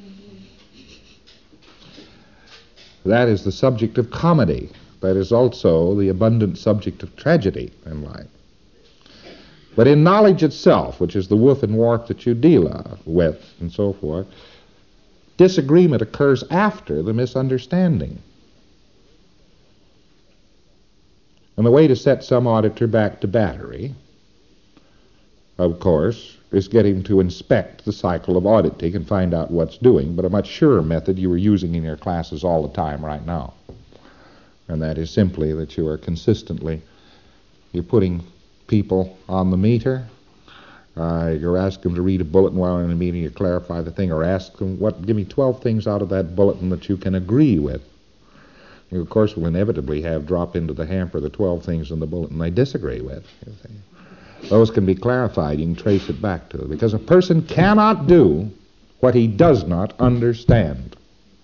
That is the subject of comedy. That is also the abundant subject of tragedy in life. But in knowledge itself, which is the woof and warp that you deal with and so forth, disagreement occurs after the misunderstanding. And the way to set some auditor back to battery, of course, is get him to inspect the cycle of auditing and find out what's doing, but a much surer method you are using in your classes all the time right now. And that is simply that you are you're putting people on the meter, you're asking them to read a bulletin while in a meeting, you clarify the thing, or ask them, give me 12 things out of that bulletin that you can agree with. You, of course, will inevitably drop into the hamper the 12 things in the bulletin they disagree with. You see. Those can be clarified. You can trace it back to it. Because a person cannot do what he does not understand.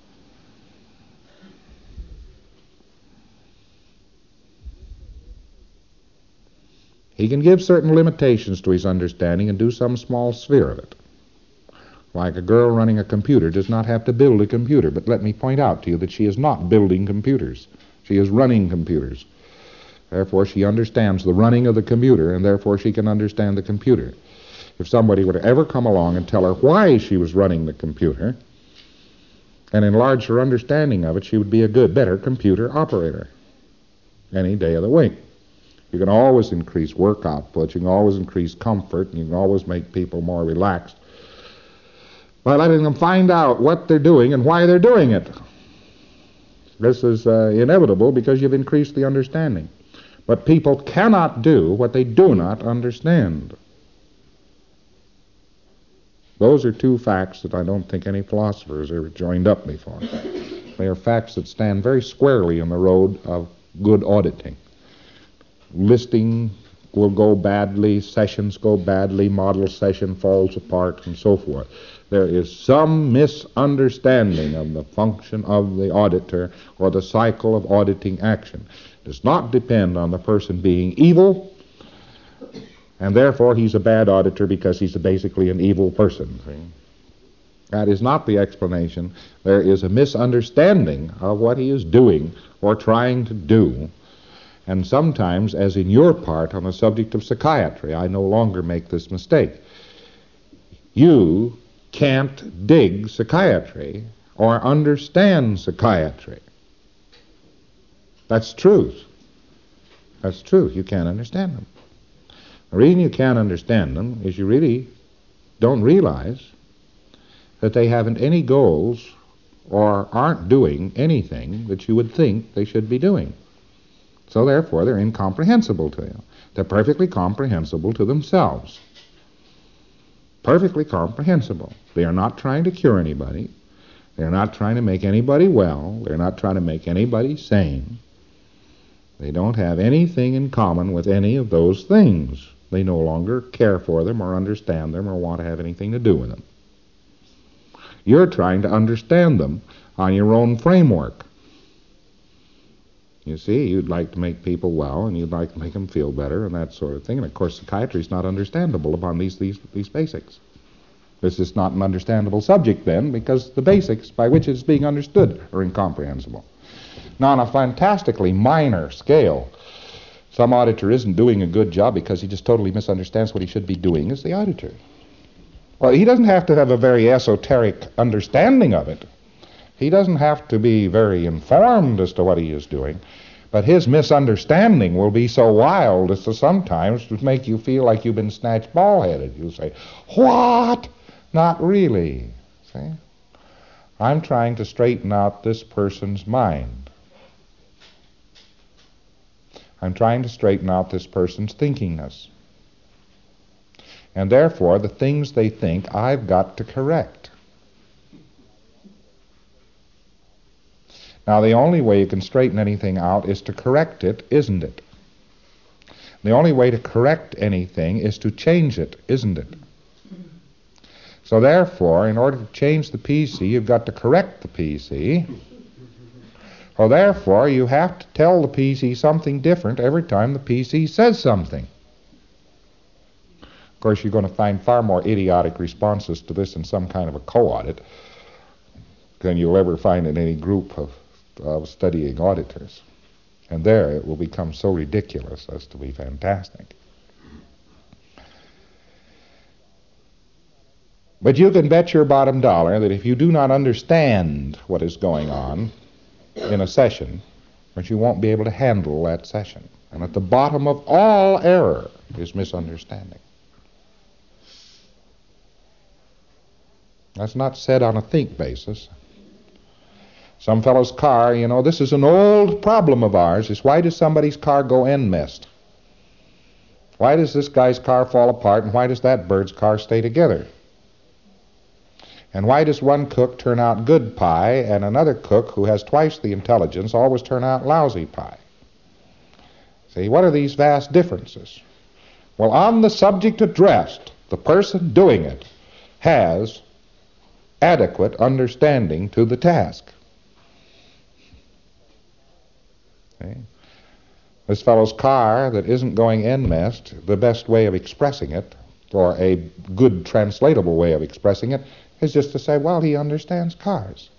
He can give certain limitations to his understanding and do some small sphere of it. Like a girl running a computer does not have to build a computer. But let me point out to you that she is not building computers. She is running computers. Therefore, she understands the running of the computer, and therefore she can understand the computer. If somebody were to ever come along and tell her why she was running the computer and enlarge her understanding of it, she would be a better computer operator any day of the week. You can always increase work output, you can always increase comfort, and you can always make people more relaxed by letting them find out what they're doing and why they're doing it. This is inevitable because you've increased the understanding. But people cannot do what they do not understand. Those are two facts that I don't think any philosopher has ever joined up before. They are facts that stand very squarely in the road of good auditing. Listing will go badly, sessions go badly, model session falls apart, and so forth. There is some misunderstanding of the function of the auditor or the cycle of auditing action. It does not depend on the person being evil, and therefore he's a bad auditor because he's basically an evil person. See? That is not the explanation. There is a misunderstanding of what he is doing or trying to do. And sometimes, as in your part on the subject of psychiatry, I no longer make this mistake. You can't dig psychiatry or understand psychiatry. That's truth. That's truth. You can't understand them. The reason you can't understand them is you really don't realize that they haven't any goals or aren't doing anything that you would think they should be doing. So therefore, they're incomprehensible to you. They're perfectly comprehensible to themselves. Perfectly comprehensible. They are not trying to cure anybody. They're not trying to make anybody well. They're not trying to make anybody sane. They don't have anything in common with any of those things. They no longer care for them or understand them or want to have anything to do with them. You're trying to understand them on your own framework. You see, you'd like to make people well, and you'd like to make them feel better, and that sort of thing. And of course, psychiatry is not understandable upon these basics. This is not an understandable subject then, because the basics by which it is being understood are incomprehensible. Now, on a fantastically minor scale, some auditor isn't doing a good job because he just totally misunderstands what he should be doing as the auditor. Well, he doesn't have to have a very esoteric understanding of it. He doesn't have to be very informed as to what he is doing, but his misunderstanding will be so wild as to sometimes make you feel like you've been snatched bald-headed. You'll say, "What? Not really." See? I'm trying to straighten out this person's mind. I'm trying to straighten out this person's thinkingness. And therefore, the things they think, I've got to correct. Now, the only way you can straighten anything out is to correct it, isn't it? The only way to correct anything is to change it, isn't it? So therefore, in order to change the PC, you've got to correct the PC. So therefore, you have to tell the PC something different every time the PC says something. Of course, you're going to find far more idiotic responses to this in some kind of a co-audit than you'll ever find in any group of studying auditors. And there it will become so ridiculous as to be fantastic. But you can bet your bottom dollar that if you do not understand what is going on in a session, that you won't be able to handle that session. And at the bottom of all error is misunderstanding. That's not said on a think basis. Some fellow's car, this is an old problem of ours, is why does somebody's car go end-messed? Why does this guy's car fall apart, and why does that bird's car stay together? And why does one cook turn out good pie, and another cook who has twice the intelligence always turn out lousy pie? See, what are these vast differences? Well, on the subject addressed, the person doing it has adequate understanding to the task. See? This fellow's car that isn't going end-messed, the best way of expressing it, or a good translatable way of expressing it, is just to say, well, he understands cars.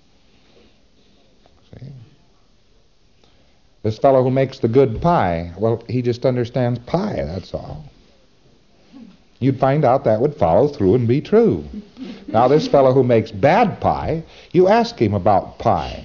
See? This fellow who makes the good pie, well, he just understands pie, that's all. You'd find out that would follow through and be true. Now, this fellow who makes bad pie, you ask him about pie.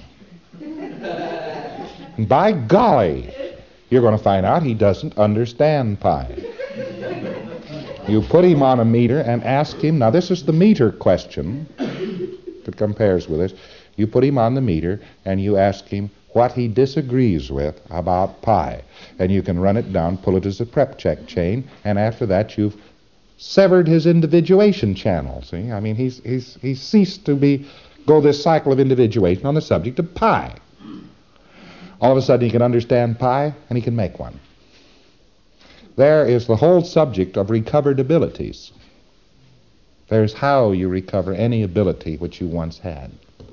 And by golly, you're going to find out he doesn't understand pie. You put him on a meter and ask him, now this is the meter question that compares with this. You put him on the meter and you ask him what he disagrees with about pi. And you can run it down, pull it as a prep check chain, and after that you've severed his individuation channel. See, I mean, he's ceased to go this cycle of individuation on the subject of pi. All of a sudden he can understand pi and he can make one. There is the whole subject of recovered abilities. There's how you recover any ability which you once had.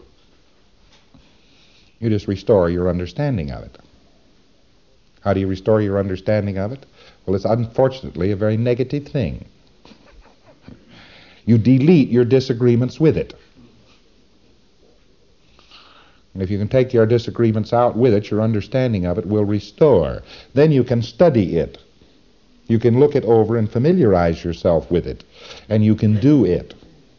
You just restore your understanding of it. How do you restore your understanding of it? Well, it's unfortunately a very negative thing. You delete your disagreements with it. And if you can take your disagreements out with it, your understanding of it will restore. Then you can study it. You can look it over and familiarize yourself with it. And you can do it.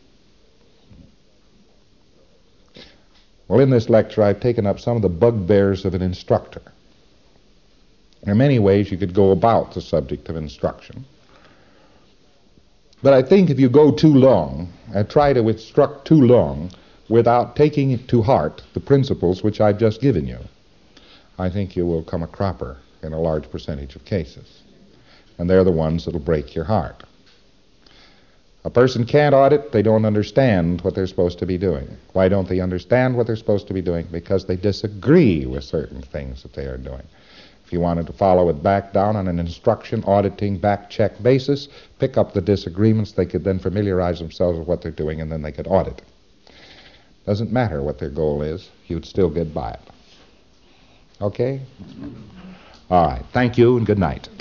Well, in this lecture, I've taken up some of the bugbears of an instructor. There are many ways you could go about the subject of instruction. But I think if you go too long and try to instruct too long without taking it to heart the principles which I've just given you, I think you will come a cropper in a large percentage of cases. And they're the ones that'll break your heart. A person can't audit, they don't understand what they're supposed to be doing. Why don't they understand what they're supposed to be doing? Because they disagree with certain things that they are doing. If you wanted to follow it back down on an instruction, auditing, back-check basis, pick up the disagreements, they could then familiarize themselves with what they're doing, and then they could audit. Doesn't matter what their goal is, you'd still get by it. Okay? All right. Thank you, and good night.